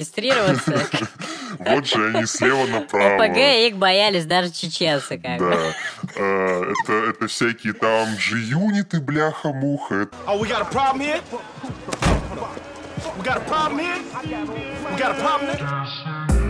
регистрироваться. Вот же они слева направо. ОПГ их боялись даже чеченцы, как бы. Да. Это всякие там G-юниты, бляха-муха. Oh, we got a problem here? We got a problem here? We got a problem here?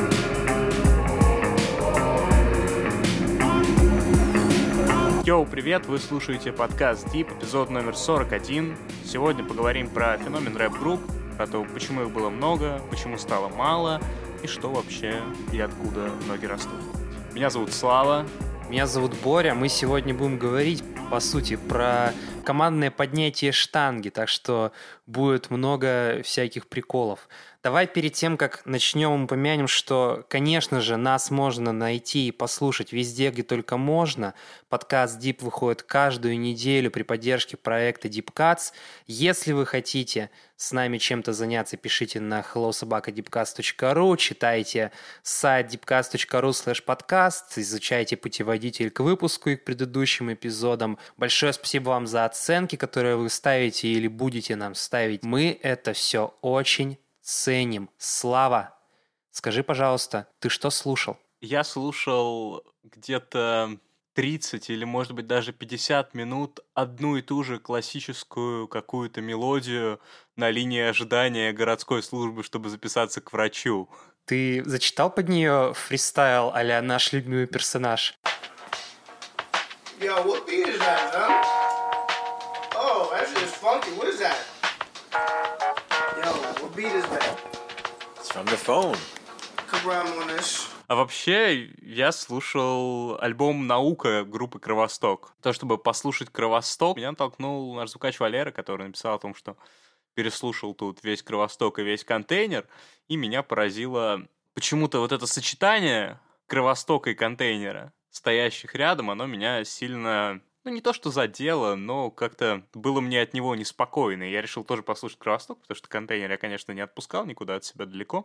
Йоу, привет! Вы слушаете подкаст Deep, эпизод номер 41. Сегодня поговорим про феномен рэп-групп, про то, почему их было много, почему стало мало, и что вообще и откуда ноги растут. Меня зовут Слава. Меня зовут Боря. Мы сегодня будем говорить, по сути, про командное поднятие штанги, так что будет много всяких приколов. Давай перед тем, как начнем, упомянем, что, конечно же, нас можно найти и послушать везде, где только можно. Подкаст Deep выходит каждую неделю при поддержке проекта Deep Cuts. Если вы хотите с нами чем-то заняться, пишите на hellosobaka.deepcuts.ru, читайте сайт deepcuts.ru/подкаст, изучайте путеводитель к выпуску и к предыдущим эпизодам. Большое спасибо вам за оценки, которые вы ставите или будете нам ставить. Мы это все очень ценим. Слава, скажи, пожалуйста, ты что слушал? Я слушал где-то 30 или, может быть, даже 50 минут одну и ту же классическую какую-то мелодию на линии ожидания городской службы, чтобы записаться к врачу. Ты зачитал под нее фристайл а-ля наш любимый персонаж? Yo, what beat is that, huh? Oh, that shit is funky. What is that? Yo, what beat is that? It's from the phone. Come around on this. А вообще, я слушал альбом «Наука» группы «Кровосток». То, чтобы послушать «Кровосток», меня толкнул наш звукач Валера, который написал о том, что переслушал тут весь «Кровосток» и весь «Контейнер», и меня поразило почему-то вот это сочетание «Кровостока» и «Контейнера», стоящих рядом, оно меня сильно... не то что задело, но как-то было мне от него неспокойно. И я решил тоже послушать «Кровосток», потому что «Контейнер» я, конечно, не отпускал никуда от себя далеко.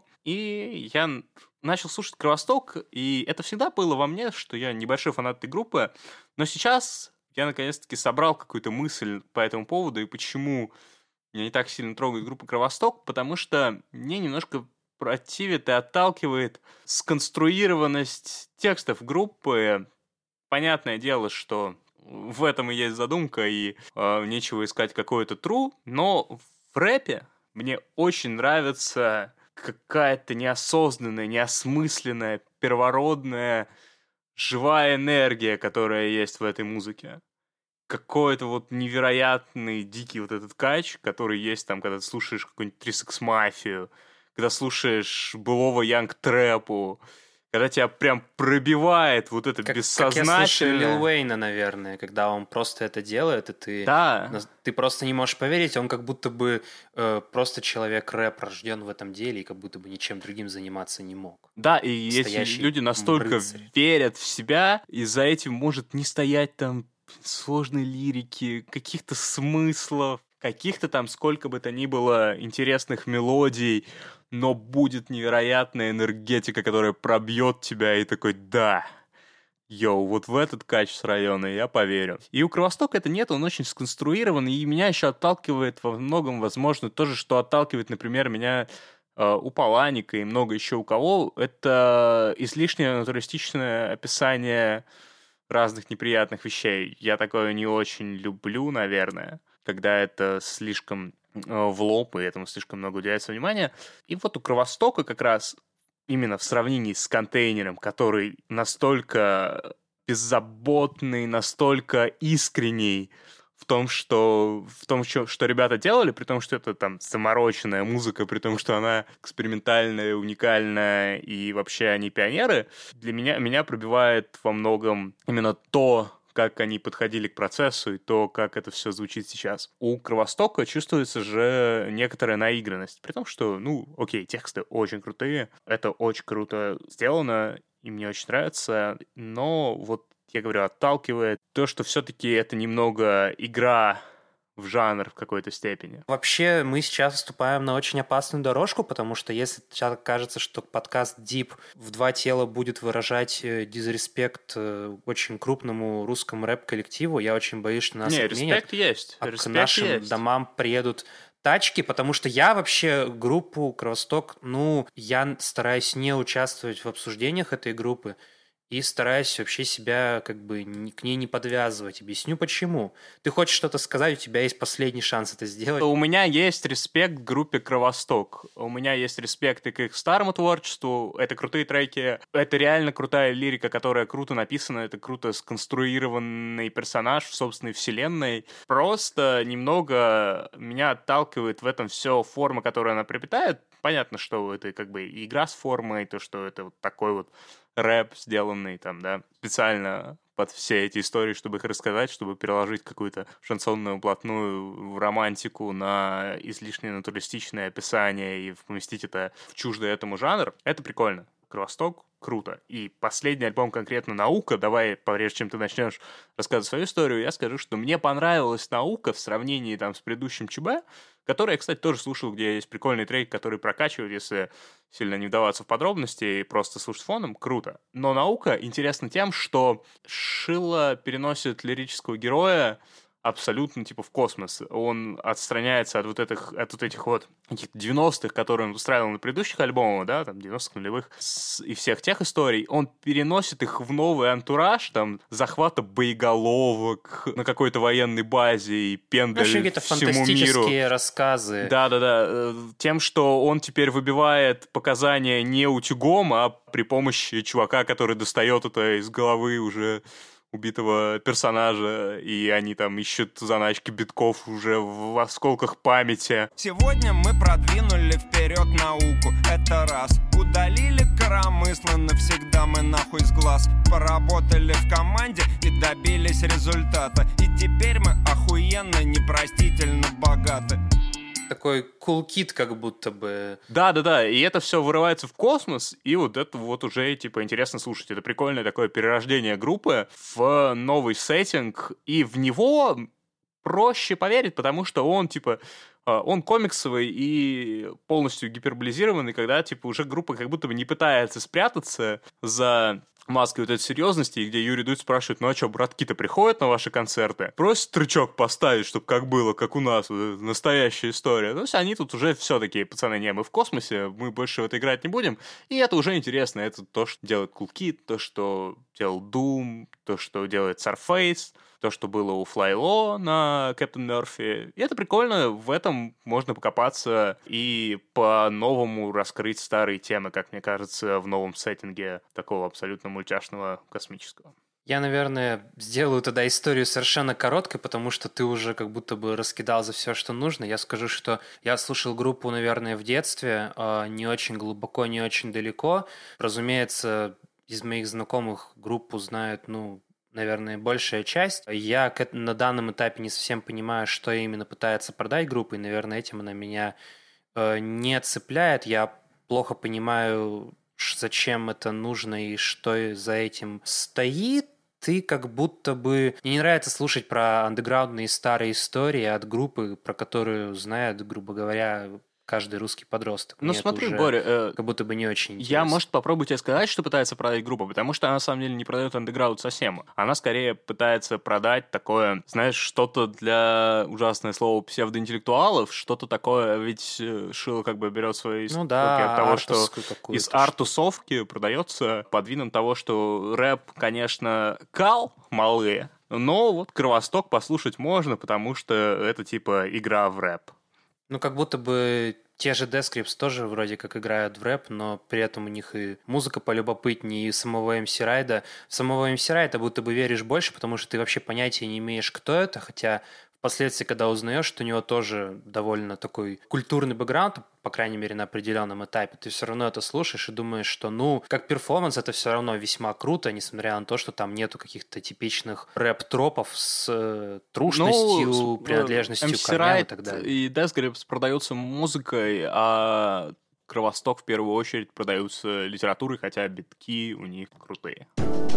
И я начал слушать «Кровосток», и это всегда было во мне, что я небольшой фанат этой группы. Но сейчас я, наконец-таки, собрал какую-то мысль по этому поводу, и почему меня не так сильно трогает группа «Кровосток», потому что мне немножко противит и отталкивает сконструированность текстов группы. Понятное дело, что в этом и есть задумка, и нечего искать какое-то true, но в рэпе мне очень нравится какая-то неосознанная, неосмысленная, первородная, живая энергия, которая есть в этой музыке. Какой-то вот невероятный, дикий вот этот кач, который есть там, когда ты слушаешь какую-нибудь 3 Six Mafia, когда слушаешь былого Янг Трэпу, когда тебя прям пробивает вот это бессознательное. Как я слушаю Лил Уэйна, наверное, когда он просто это делает, и ты просто не можешь поверить, он как будто бы просто человек-рэп, рожден в этом деле, и как будто бы ничем другим заниматься не мог. Да, и эти люди настолько верят в себя, и за этим может не стоять там сложной лирики, каких-то смыслов, каких-то там сколько бы то ни было интересных мелодий, но будет невероятная энергетика, которая пробьет тебя, и такой, да, йоу, вот в этот кач с района я поверю. И у «Кровостока» это нет, он очень сконструирован, и меня еще отталкивает во многом, возможно, то же, что отталкивает, например, меня у Паланика и много еще у кого, это излишнее натуралистичное описание разных неприятных вещей. Я такое не очень люблю, наверное, когда это слишком в лоб, и этому слишком много уделяется внимания. И вот у «Кровостока» как раз именно в сравнении с «Контейнером», который настолько беззаботный, настолько искренний в том, что ребята делали, при том, что это там замороченная музыка, при том, что она экспериментальная, уникальная, и вообще они пионеры, для меня пробивает во многом именно то, как они подходили к процессу и то, как это все звучит сейчас. У «Кровостока» чувствуется же некоторая наигранность, при том, что, окей, тексты очень крутые, это очень круто сделано, и мне очень нравится, но вот, я говорю, отталкивает то, что все-таки это немного игра в жанр в какой-то степени. Вообще, мы сейчас вступаем на очень опасную дорожку, потому что если сейчас кажется, что подкаст Deep в два тела будет выражать дизреспект очень крупному русскому рэп-коллективу, я очень боюсь, что нас отменят. Респект есть. А к нашим домам приедут тачки, потому что я вообще группу Кровосток, я стараюсь не участвовать в обсуждениях этой группы и стараюсь вообще себя как бы к ней не подвязывать. Объясню почему. Ты хочешь что-то сказать, у тебя есть последний шанс это сделать. У меня есть респект к группе Кровосток. У меня есть респект и к их старому творчеству. Это крутые треки. Это реально крутая лирика, которая круто написана. Это круто сконструированный персонаж в собственной вселенной. Просто немного меня отталкивает в этом все форма, которую она приобретает. Понятно, что это как бы игра с формой, то, что это вот такой вот рэп, сделанный там, да, специально под все эти истории, чтобы их рассказать, чтобы переложить какую-то шансонную блатную романтику на излишне натуралистичное описание и поместить это в чуждый этому жанр. Это прикольно. Кровосток круто. И последний альбом конкретно «Наука», давай, прежде чем ты начнешь рассказывать свою историю, я скажу, что мне понравилась «Наука» в сравнении там с предыдущим ЧБ, который я, кстати, тоже слушал, где есть прикольный трек, который прокачивает, если сильно не вдаваться в подробности и просто слушать фоном, круто. Но «Наука» интересна тем, что Шило переносит лирического героя абсолютно типа в космос. Он отстраняется от вот этих 90-х, которые он устраивал на предыдущих альбомах, да, там 90-х, нулевых, и всех тех историй. Он переносит их в новый антураж, там, захвата боеголовок на какой-то военной базе и пендель всему миру. Какие-то фантастические рассказы. Да. Тем, что он теперь выбивает показания не утюгом, а при помощи чувака, который достает это из головы уже убитого персонажа, и они там ищут заначки битков уже в осколках памяти. Сегодня мы продвинули вперед науку, это раз. Удалили коромысло навсегда, мы нахуй с глаз. Поработали в команде и добились результата. И теперь мы охуенно непростительно богаты. Такой кул-кит как будто бы. Да, и это все вырывается в космос, и вот это вот уже, типа, интересно слушать. Это прикольное такое перерождение группы в новый сеттинг, и в него проще поверить, потому что он, типа, он комиксовый и полностью гиперболизированный, когда, типа, уже группа как будто бы не пытается спрятаться за маской вот этой серьезности, и где Юрий Дудь спрашивает: ну а что, братки-то приходят на ваши концерты? Просят трючок поставить, чтобы как было, как у нас, вот, настоящая история. То есть они тут уже все такие: пацаны, не, мы в космосе, мы больше в это играть не будем. И это уже интересно. Это то, что делает Cool Kid, то, что делал Doom, то, что делает Surface, то, что было у Флайло на Captain Murphy. И это прикольно, в этом можно покопаться и по-новому раскрыть старые темы, как мне кажется, в новом сеттинге такого абсолютно мультяшного космического. Я, наверное, сделаю тогда историю совершенно короткой, потому что ты уже как будто бы раскидал за все, что нужно. Я скажу, что я слушал группу, наверное, в детстве, не очень глубоко, не очень далеко. Разумеется, из моих знакомых группу знают, наверное, большая часть. Я на данном этапе не совсем понимаю, что именно пытается продать группа, и, наверное, этим она меня не цепляет. Я плохо понимаю, зачем это нужно и что за этим стоит. Ты как будто бы... Мне не нравится слушать про андеграундные старые истории от группы, про которую знает, грубо говоря, каждый русский подросток. Ну, смотри, Боря, как будто бы не очень интересно. Я, может, попробую тебе сказать, что пытается продать группа, потому что она, на самом деле, не продает андеграунд совсем. Она, скорее, пытается продать такое, знаешь, что-то для, ужасное слово, псевдоинтеллектуалов, что-то такое, ведь Шило как бы берет свои истоки от того, что из арт-тусовки продается под видом того, что рэп, конечно, кал малые, но вот Кровосток послушать можно, потому что это, типа, игра в рэп. Как будто бы те же Descripts тоже вроде как играют в рэп, но при этом у них и музыка полюбопытнее, и самого MC Райда. В самого MC Райда будто бы веришь больше, потому что ты вообще понятия не имеешь, кто это, хотя впоследствии, когда узнаешь, что у него тоже довольно такой культурный бэкграунд, по крайней мере, на определенном этапе, ты все равно это слушаешь и думаешь, что, как перформанс, это все равно весьма круто, несмотря на то, что там нету каких-то типичных рэп-тропов с трушностью, принадлежностью к корням и так далее. И Descripts продаются музыкой, а Кровосток в первую очередь продаются литературой, хотя битки у них крутые.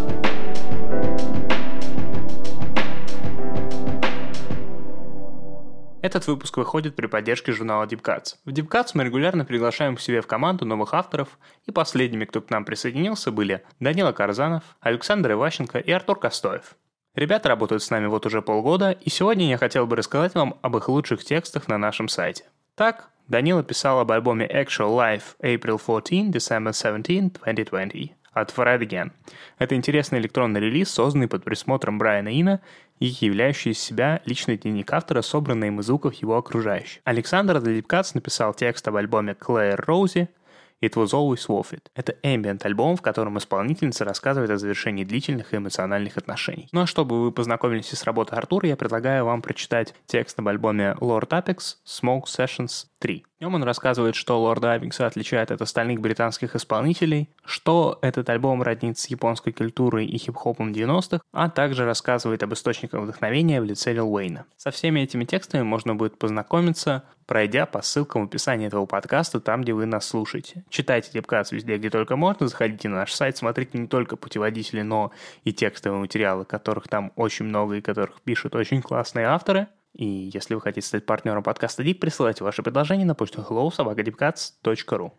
Этот выпуск выходит при поддержке журнала Deep Cuts. В Deep Cuts мы регулярно приглашаем к себе в команду новых авторов, и последними, кто к нам присоединился, были Данила Карзанов, Александр Иващенко и Артур Костоев. Ребята работают с нами вот уже полгода, и сегодня я хотел бы рассказать вам об их лучших текстах на нашем сайте. Так, Данила писал об альбоме Actual Life April 14, December 17, 2020 от Fred Again. Это интересный электронный релиз, созданный под присмотром Брайана Ина и являющий из себя личный дневник автора, собранный им из звуков его окружающих. Александр The Deep Cuts написал текст об альбоме Claire Rosie It Was Always Worth It. Это ambient-альбом, в котором исполнительница рассказывает о завершении длительных и эмоциональных отношений. Ну а чтобы вы познакомились с работой Артура, я предлагаю вам прочитать текст об альбоме Lord Apex Smoke Sessions 3. В нем он рассказывает, что Лорда Апекса отличает от остальных британских исполнителей, что этот альбом роднит с японской культурой и хип-хопом 90-х, а также рассказывает об источниках вдохновения в лице Лил Уэйна. Со всеми этими текстами можно будет познакомиться, пройдя по ссылкам в описании этого подкаста, там, где вы нас слушаете. Читайте Deep Cuts везде, где только можно, заходите на наш сайт, смотрите не только путеводители, но и текстовые материалы, которых там очень много и которых пишут очень классные авторы. И если вы хотите стать партнером подкаста Deep, присылайте ваши предложения на почту hello@deepcuts.ru.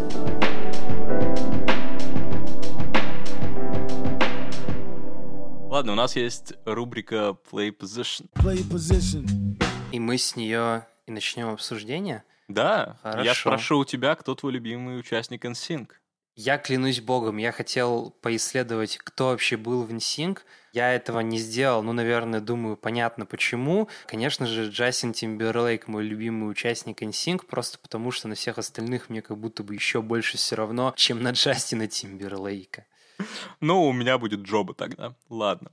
Ладно, у нас есть рубрика Play Position. И мы с нее и начнем обсуждение. Да, Хорошо. я спрошу у тебя, кто твой любимый участник NSYNC? Я клянусь богом, я хотел поисследовать, кто вообще был в NSYNC. Я этого не сделал, наверное, думаю, понятно почему. Конечно же, Джастин Тимберлейк мой любимый участник NSYNC, просто потому что на всех остальных мне как будто бы еще больше все равно, чем на Джастина Тимберлейка. Ну, у меня будет Джоба тогда. Ладно.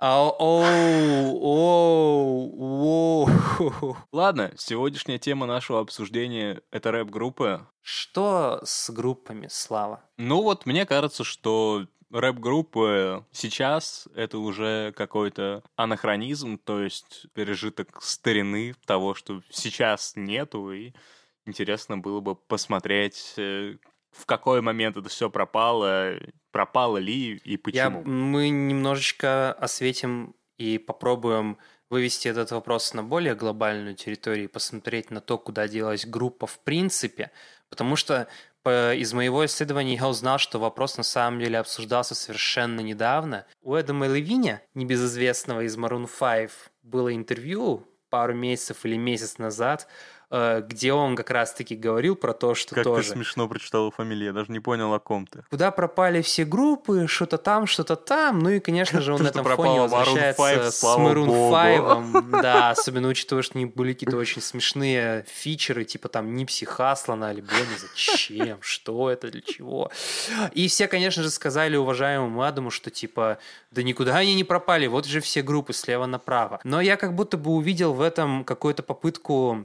Ладно, сегодняшняя тема нашего обсуждения — это рэп-группы. Что с группами, Слава? Ну вот, мне кажется, что рэп-группы сейчас — это уже какой-то анахронизм, то есть пережиток старины того, что сейчас нету, и интересно было бы посмотреть, в какой момент это все пропало ли и почему. Мы немножечко осветим и попробуем вывести этот вопрос на более глобальную территорию и посмотреть на то, куда делась группа в принципе, потому что из моего исследования я узнал, что вопрос на самом деле обсуждался совершенно недавно. У Эдама Левиня, небезызвестного из Maroon 5, было интервью пару месяцев или месяц назад, где он как раз-таки говорил про то, что как тоже... Как ты смешно прочитал фамилию, я даже не понял, о ком ты. Куда пропали все группы, что-то там, ну и, конечно же, он на этом фоне возвращается с Maroon 5. Да, особенно учитывая, что у них были какие-то очень смешные фичеры, типа там Нипси Хассла на альбоме, зачем, что это, для чего. И все, конечно же, сказали уважаемому Адаму, что типа, да никуда они не пропали, вот же все группы слева направо. Но я как будто бы увидел в этом какую-то попытку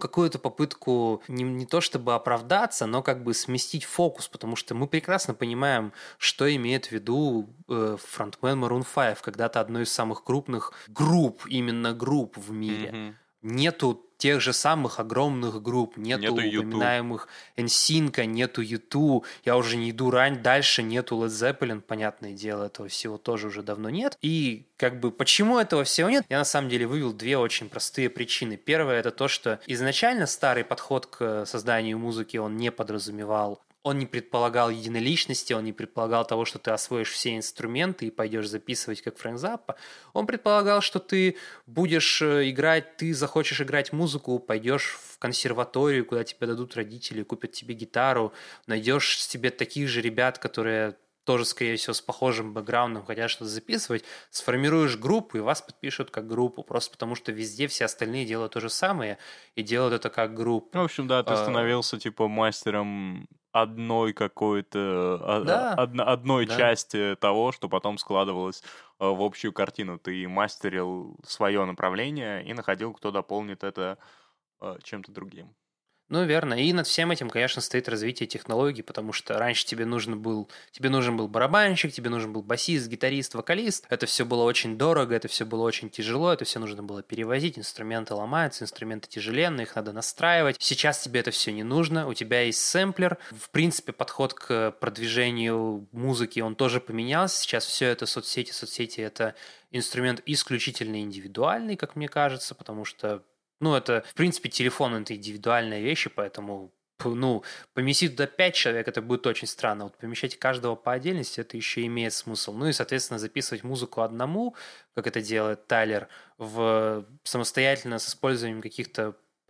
не то чтобы оправдаться, но как бы сместить фокус, потому что мы прекрасно понимаем, что имеет в виду фронтмен Maroon 5, когда-то одной из самых крупных групп в мире. Mm-hmm. Нету тех же самых огромных групп, нету упоминаемых NSYNC, нету U2, я уже не иду дальше, нету Led Zeppelin, понятное дело, этого всего тоже уже давно нет. И как бы почему этого всего нет, я на самом деле вывел две очень простые причины. Первое — это то, что изначально старый подход к созданию музыки, он не подразумевал, он не предполагал единоличности, он не предполагал того, что ты освоишь все инструменты и пойдешь записывать как Фрэнк Заппа. Он предполагал, что ты будешь играть, ты захочешь играть музыку, пойдешь в консерваторию, куда тебе дадут родители, купят тебе гитару, найдешь себе таких же ребят, которые тоже, скорее всего, с похожим бэкграундом хотят что-то записывать, сформируешь группу, и вас подпишут как группу, просто потому что везде все остальные делают то же самое и делают это как группу. В общем, да, ты становился типа мастером одной какой-то, одной части того, что потом складывалось в общую картину. Ты мастерил свое направление и находил, кто дополнит это чем-то другим. Ну, верно. И над всем этим, конечно, стоит развитие технологий, потому что раньше тебе нужен был барабанщик, тебе нужен был басист, гитарист, вокалист. Это все было очень дорого, это все было очень тяжело, это все нужно было перевозить, инструменты ломаются, инструменты тяжеленные, их надо настраивать. Сейчас тебе это все не нужно, у тебя есть сэмплер. В принципе, подход к продвижению музыки, он тоже поменялся. Сейчас все это соцсети. Соцсети — это инструмент исключительно индивидуальный, как мне кажется, потому что это, в принципе, телефон — это индивидуальная вещь, поэтому, поместить туда 5 человек, это будет очень странно. Вот помещать каждого по отдельности, это еще имеет смысл. Ну и, соответственно, записывать музыку одному, как это делает Тайлер, самостоятельно с использованием каких-то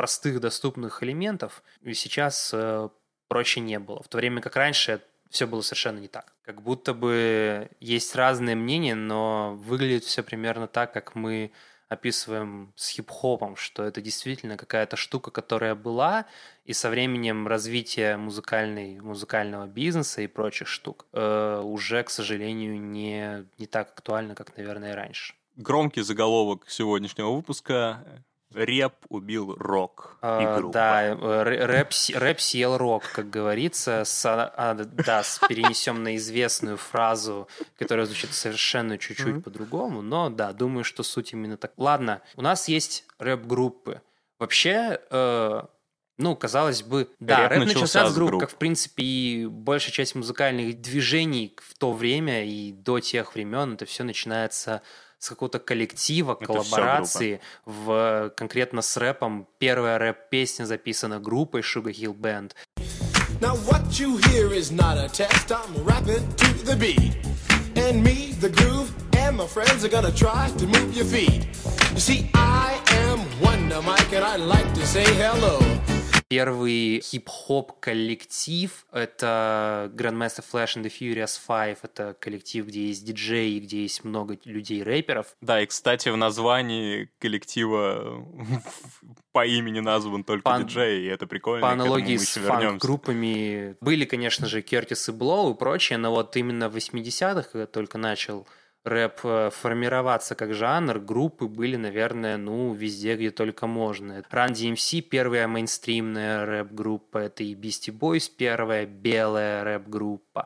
простых доступных элементов, и сейчас проще не было. В то время как раньше все было совершенно не так. Как будто бы есть разные мнения, но выглядит все примерно так, как мы описываем с хип-хопом, что это действительно какая-то штука, которая была, и со временем развития музыкального бизнеса и прочих штук уже, к сожалению, не так актуально, как, наверное, раньше. Громкий заголовок сегодняшнего выпуска: «Рэп убил рок и группа». Да, рэп съел рок, как говорится, перенесем на известную фразу, которая звучит совершенно чуть-чуть по-другому, но да, думаю, что суть именно так. Ладно, у нас есть рэп-группы. Вообще, казалось бы, да, рэп начался с групп, как, в принципе, и большая часть музыкальных движений в то время и до тех времен, это все начинается с какого-то коллектива, коллаборации, конкретно с рэпом. Первая рэп-песня записана группой Sugar Hill Band. Now what you hear is not a test, I'm rapping to the beat. And me, the groove, and my friends are gonna try to move your feet. You see, I am Wonder Mike, and I'd like to say hello. Первый хип-хоп коллектив — это Grandmaster Flash and the Furious Five. Это коллектив, где есть диджеи, где есть много людей-рэперов. Да, и, кстати, в названии коллектива по имени назван только диджей, и это прикольно. По аналогии с фанк-группами были, конечно же, Кертис и Блоу и прочее, но вот именно в 80-х, когда только начал рэп формироваться как жанр, группы были, наверное, везде, где только можно. Run DMC — первая мейнстримная рэп-группа, это и Beastie Boys — первая белая рэп-группа.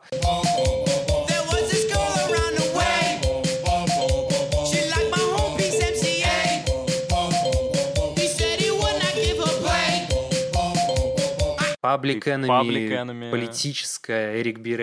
Public Enemy, политическая, Эрик Би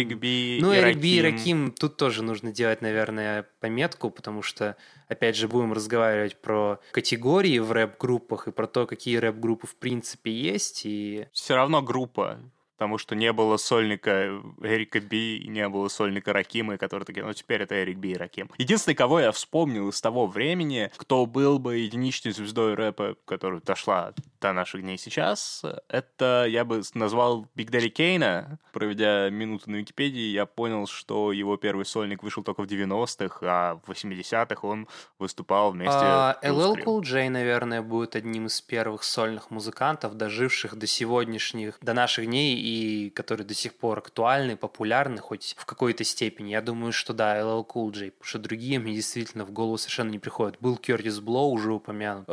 и Раким. Эрик Би и Раким, тут тоже нужно делать, наверное, пометку, потому что, опять же, будем разговаривать про категории в рэп-группах и про то, какие рэп-группы в принципе есть. И все равно группа. Потому что не было сольника Эрика Би, и не было сольника Ракима, которые такие, теперь это Эрик Би и Раким. Единственный, кого я вспомнил из того времени, кто был бы единичной звездой рэпа, которая дошла до наших дней сейчас, это я бы назвал Биг Дэдди Кейна. Проведя минуту на Википедии, я понял, что его первый сольник вышел только в 90-х, а в 80-х он выступал вместе с LL Cool J, наверное, будет одним из первых сольных музыкантов, доживших до наших дней, и которые до сих пор актуальны, популярны, хоть в какой-то степени. Я думаю, что да, LL Cool J, потому что другие мне действительно в голову совершенно не приходят. Был Кертис Блоу, уже упомянут.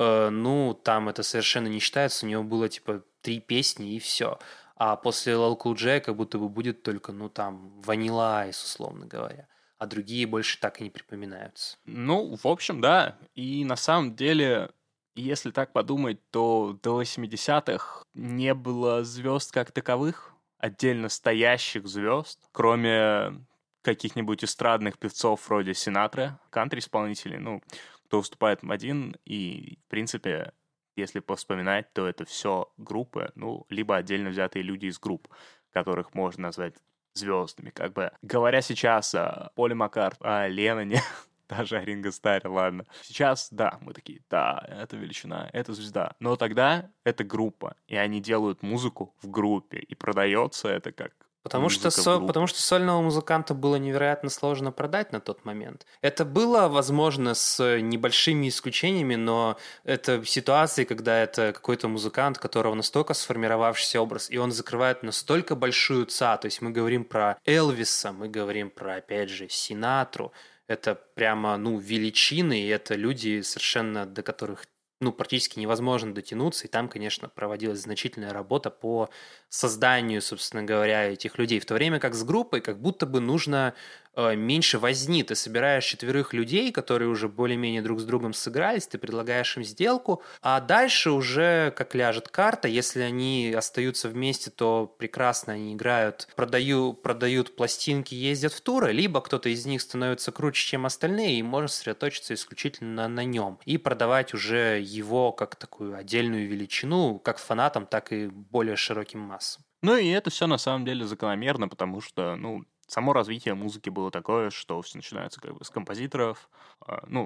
Там это совершенно не считается, у него было 3 песни и все. А после LL Cool J как будто бы будет только, Vanilla Ice, условно говоря. А другие больше так и не припоминаются. В общем, да. И на самом деле, если так подумать, то до 80-х не было звезд как таковых, отдельно стоящих звезд, кроме каких-нибудь эстрадных певцов вроде Синатры, кантри-исполнителей, кто выступает один, и, в принципе, если повспоминать, то это все группы, либо отдельно взятые люди из групп, которых можно назвать звездами. Как бы говоря сейчас о Поле Маккартни, о Ленноне, даже о Ринго Старре, ладно. Сейчас, да, мы такие, да, это величина, это звезда. Но тогда это группа, и они делают музыку в группе, и продается это как Потому что сольного музыканта было невероятно сложно продать на тот момент. Это было, возможно, с небольшими исключениями, но это ситуации, когда это какой-то музыкант, у которого настолько сформировавшийся образ, и он закрывает настолько большую ца. То есть мы говорим про Элвиса, мы говорим про, опять же, Синатру. Это прямо, величины, и это люди совершенно, до которых практически невозможно дотянуться, и там, конечно, проводилась значительная работа по созданию, собственно говоря, этих людей. В то время как с группой как будто бы нужно меньше возни. Ты собираешь 4 людей, которые уже более-менее друг с другом сыгрались, ты предлагаешь им сделку, а дальше уже как ляжет карта. Если они остаются вместе, то прекрасно они играют, продают пластинки, ездят в туры, либо кто-то из них становится круче, чем остальные, и можно сосредоточиться исключительно на нем и продавать уже его как такую отдельную величину, как фанатам, так и более широким массам. И это все на самом деле закономерно, потому что, само развитие музыки было такое, что все начинается как бы с композиторов,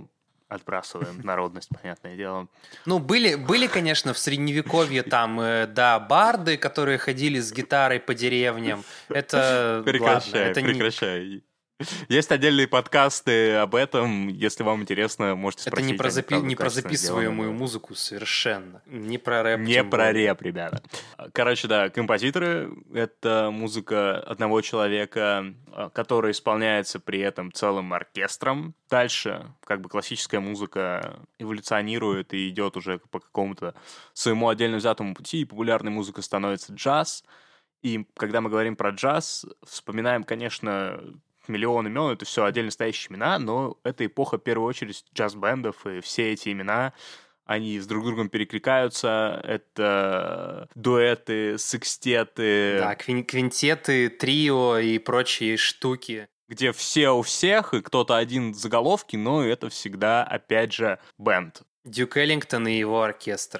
отбрасываем народность, понятное дело. Ну, были, конечно, в Средневековье там, да, барды, которые ходили с гитарой по деревням. Это... Прекращай, ладно, это прекращай. Есть отдельные подкасты об этом. Если вам интересно, можете Это спросить. не про, они, правда, не про качественно записываемую сделаны. музыку совершенно. Не про рэп. Не тем про более. рэп, ребята. Короче, да, композиторы — это музыка одного человека, которая исполняется при этом целым оркестром. Дальше как бы классическая музыка эволюционирует и идет уже по какому-то своему отдельно взятому пути, и популярной музыкой становится джаз. И когда мы говорим про джаз, вспоминаем, конечно, миллион имен, это все отдельно стоящие имена, но это эпоха, в первую очередь, джаз-бендов, и все эти имена, они с друг другом перекликаются, это дуэты, секстеты, Да, квинтеты, трио и прочие штуки. где все у всех, и кто-то один в заголовке, но это опять же, бенд. Дюк Эллингтон и его оркестр.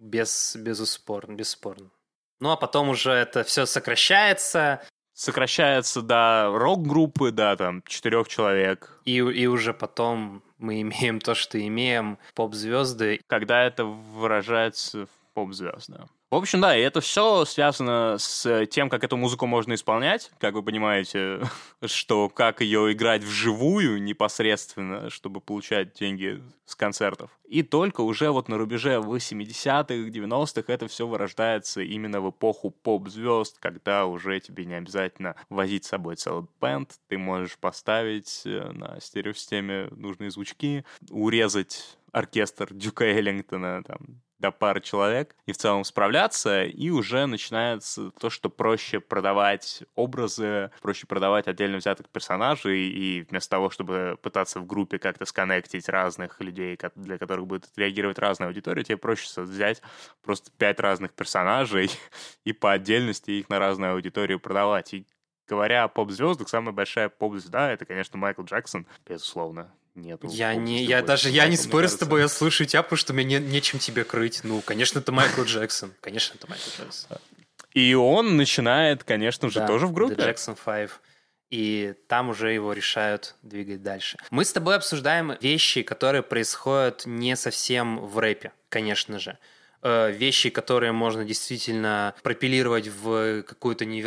Бесспорно. Ну, а потом уже это все сокращается, Сокращается до рок-группы, да, там, 4 человек. и уже потом мы имеем то, что имеем, поп-звезды. Когда это выражается в поп-звезд, да. В общем, да, и это все связано с тем, как эту музыку можно исполнять. Как вы понимаете, что как ее играть вживую непосредственно, чтобы получать деньги с концертов. И только уже вот на рубеже 80-х, 90-х это все вырождается именно в эпоху поп-звезд, когда уже тебе не обязательно возить с собой целый бэнд, ты можешь поставить на стереосистеме нужные звучки, урезать оркестр Дюка Эллингтона там до пары человек и в целом справляться, и уже начинается то, что проще продавать образы, проще продавать отдельно взятых персонажей, и вместо того, чтобы пытаться в группе как-то сконнектить разных людей, для которых будет реагировать разная аудитория, тебе проще взять просто 5 разных персонажей и по отдельности их на разную аудиторию продавать. И говоря о поп-звездах, самая большая поп-звезда — это, конечно, Майкл Джексон, безусловно. Нету Я не поп-звезды спорю больше, с тобой, я слушаю тебя, потому что мне нечем тебе крыть. Ну, конечно, это Майкл Джексон. Конечно, это Майкл Джексон. И он начинает, конечно же, Да, тоже в группе. The Jackson 5. И там уже его решают двигать дальше. Мы с тобой обсуждаем вещи, которые происходят не совсем в рэпе, конечно же. Вещи, которые можно действительно пропилировать в какую-то на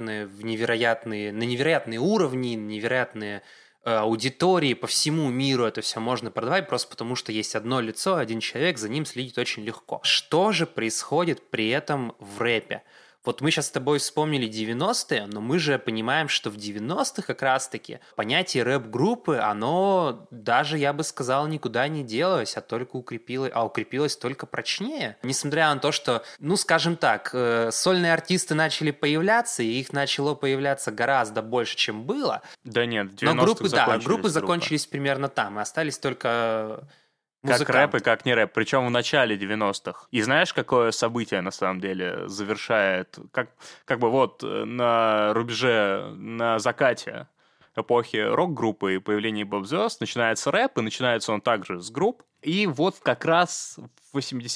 невероятные уровни, невероятные аудитории по всему миру. Это все можно продавать просто потому, что есть одно лицо, один человек, за ним следить очень легко. Что же происходит при этом в рэпе? Вот мы сейчас с тобой вспомнили 90-е, но мы же понимаем, что в 90-х как раз-таки понятие рэп-группы, оно даже, я бы сказал, никуда не делось, а только укрепилось только прочнее. Несмотря на то, что, ну, скажем так, сольные артисты начали появляться, и их начало появляться гораздо больше, чем было. Да нет, в 90-х Но группы закончились закончились примерно там, и остались только... Как музыканты. рэп и как не рэп, причем в начале 90-х. И знаешь, какое событие на самом деле завершает, как бы вот на рубеже, на закате эпохи рок-группы и появления поп-звезд начинается рэп, и начинается он также с групп. И вот как раз в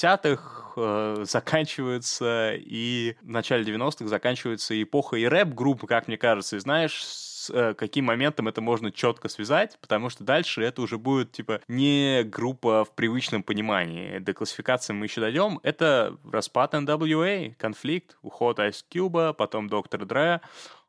80-х заканчивается, и в начале 90-х заканчивается эпоха и рэп-группы, как мне кажется. И знаешь, каким моментом это можно четко связать, потому что дальше это уже будет, типа, не группа в привычном понимании. До классификации мы еще дойдем. Это распад NWA, конфликт, уход Ice Cube, потом Доктор Dre,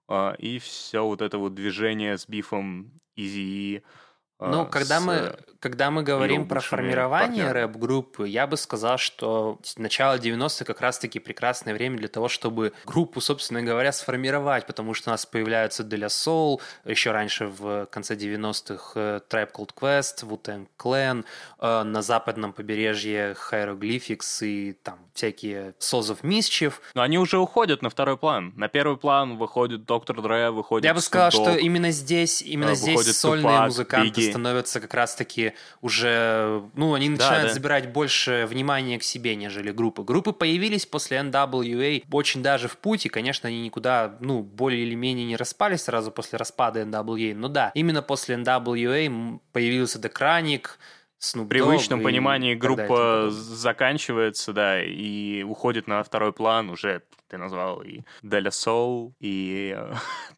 и все вот это вот движение с бифом Eazy-E. Ну, когда мы говорим про формирование рэп-группы, я бы сказал, что начало 90-х как раз-таки прекрасное время для того, чтобы группу, собственно говоря, сформировать, потому что у нас появляются De La Soul, еще раньше в конце 90-х Tribe Called Quest, Wu-Tang Clan, на западном побережье Hieroglyphics и там всякие Sons of Mischief. Но они уже уходят на второй план. На первый план выходит Доктор Dre, выходит Я бы сказал, Snoop Dogg, что именно здесь сольные Tupac, музыканты Biggie. становятся как раз-таки уже... Ну, они начинают забирать больше внимания к себе, нежели группы. Группы появились после NWA очень даже в путь, и, конечно, они никуда, ну, более или менее не распались сразу после распада NWA. Но да, именно после NWA появился The Chronic, Snoop Dogg. В привычном понимании группа заканчивается, да, и уходит на второй план уже, ты назвал, и De La Soul, и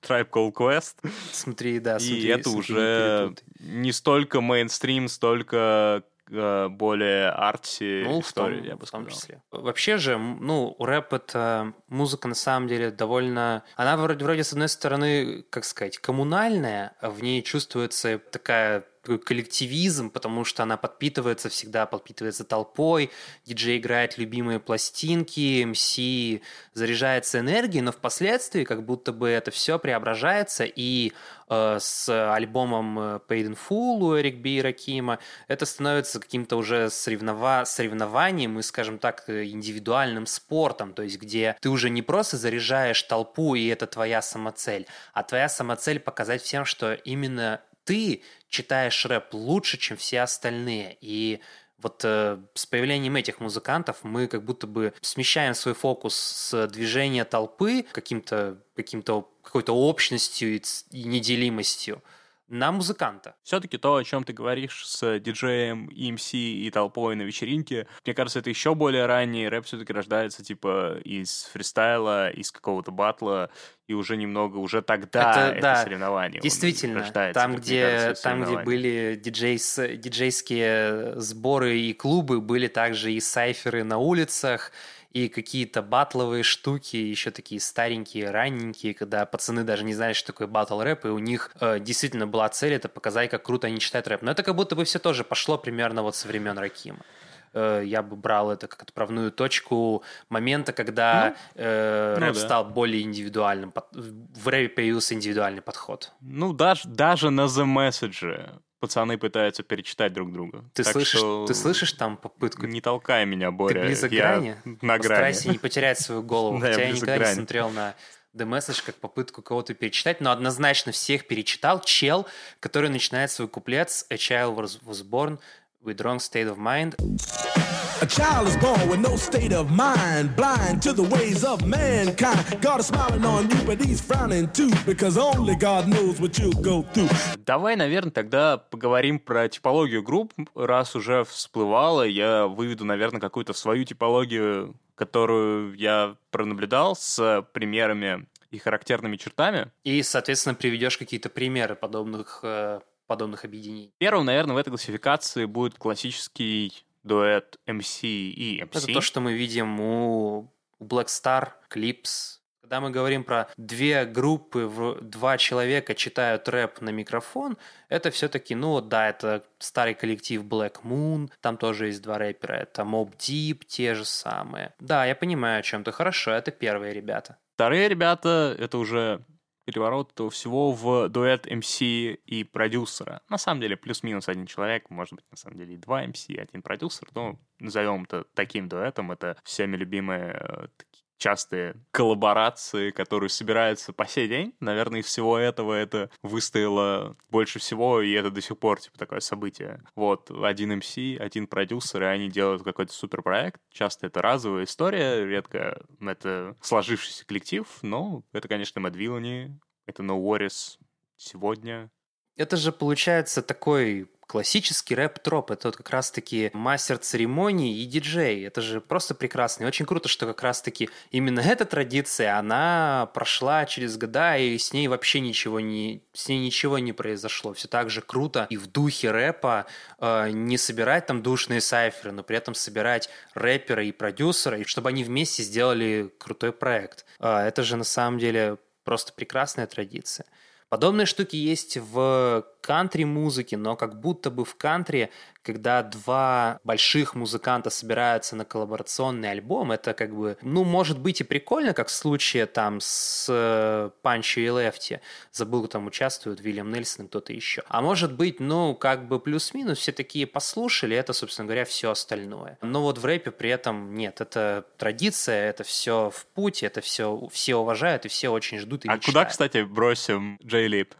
Tribe Called Quest. Смотри, да, смотри. И это смотри, уже не столько мейнстрим, столько более арти история, я бы в том сказал. числе. Вообще же, рэп — это музыка, на самом деле, довольно... Она вроде, с одной стороны, как сказать, коммунальная, а в ней чувствуется такой коллективизм, потому что она всегда подпитывается толпой, диджей играет любимые пластинки, МС заряжается энергией, но впоследствии как будто бы это все преображается, и с альбомом Paid in Full у Эрик Би и Ракима это становится каким-то уже соревнованием и, скажем так, индивидуальным спортом, то есть где ты уже не просто заряжаешь толпу, и это твоя самоцель, а твоя самоцель показать всем, что именно ты читаешь рэп лучше, чем все остальные. И вот с появлением этих музыкантов мы как будто бы смещаем свой фокус с движения толпы какой-то общностью и неделимостью на музыканта. Все-таки то, о чем ты говоришь с диджеем, МС и толпой на вечеринке, мне кажется, это еще более ранний. Рэп все-таки рождается типа из фристайла, из какого-то батла, и уже немного, уже тогда это соревнование. Действительно, там, где были диджейские сборы и клубы, были также и сайферы на улицах, и какие-то батловые штуки, еще такие старенькие, ранненькие, когда пацаны даже не знали, что такое батл-рэп, и у них действительно была цель это показать, как круто они читают рэп. Но это как будто бы все тоже пошло примерно вот со времен Ракима. Я бы брал это как отправную точку момента, когда рэп стал более индивидуальным. В рэпе появился индивидуальный подход. Ну, даже на The Message пацаны пытаются перечитать друг друга. Ты слышишь там попытку? Не толкай меня, Боря. Ты близок к грани? На грани. Постарайся не потерять свою голову. Хотя я никогда не смотрел на The Message как попытку кого-то перечитать, но однозначно всех перечитал чел, который начинает свой куплет с «A child was born with wrong state of mind». A child is born with no state of mind, blind to the ways of mankind. God is smiling on you, but he's frowning too, because only God knows what you'll go through. Давай, наверное, тогда поговорим про типологию групп. Раз уже всплывало, я выведу, наверное, какую-то свою типологию, которую я пронаблюдал с примерами и характерными чертами. И, соответственно, приведешь какие-то примеры подобных объединений. Первым, наверное, в этой классификации будет классический дуэт MC и MC. Это то, что мы видим у Black Star, Clips. Когда мы говорим про две группы, два человека читают рэп на микрофон, это все-таки, это старый коллектив Black Moon, там тоже есть два рэпера, это Mobb Deep, те же самые. Да, я понимаю, о чем ты. Хорошо, это первые ребята. Вторые ребята, это уже переворот этого всего в дуэт МС и продюсера. На самом деле, плюс-минус один человек, может быть, на самом деле и два МС, и один продюсер. Назовем это таким дуэтом. Это всеми любимые частые коллаборации, которые собираются по сей день. Наверное, из всего этого это выстояло больше всего, и это до сих пор такое событие. Вот, один МС, один продюсер, и они делают какой-то суперпроект. Часто это разовая история, редко это сложившийся коллектив, но это, конечно, Mad Villainy, это No Worries сегодня. Это же получается такой классический рэп-троп. Это вот как раз-таки мастер церемоний и диджей. Это же просто прекрасно. И очень круто, что как раз-таки именно эта традиция, она прошла через года, и с ней вообще ничего не произошло. Все так же круто. И в духе рэпа не собирать там душные сайферы, но при этом собирать рэпера и продюсера, и чтобы они вместе сделали крутой проект. Это же на самом деле просто прекрасная традиция. Подобные штуки есть в кантри-музыке, но как будто бы в кантри, когда два больших музыканта собираются на коллаборационный альбом, это как бы, может быть и прикольно, как в случае там с Панчо и Лефти. Забыл, там участвуют Вильям Нельсон и кто-то еще. А может быть, как бы плюс-минус, все такие послушали, это, собственно говоря, все остальное. Но вот в рэпе при этом нет, это традиция, это все в путь, это все уважают и все очень ждут и мечтают. Куда, кстати, бросим J-Lib?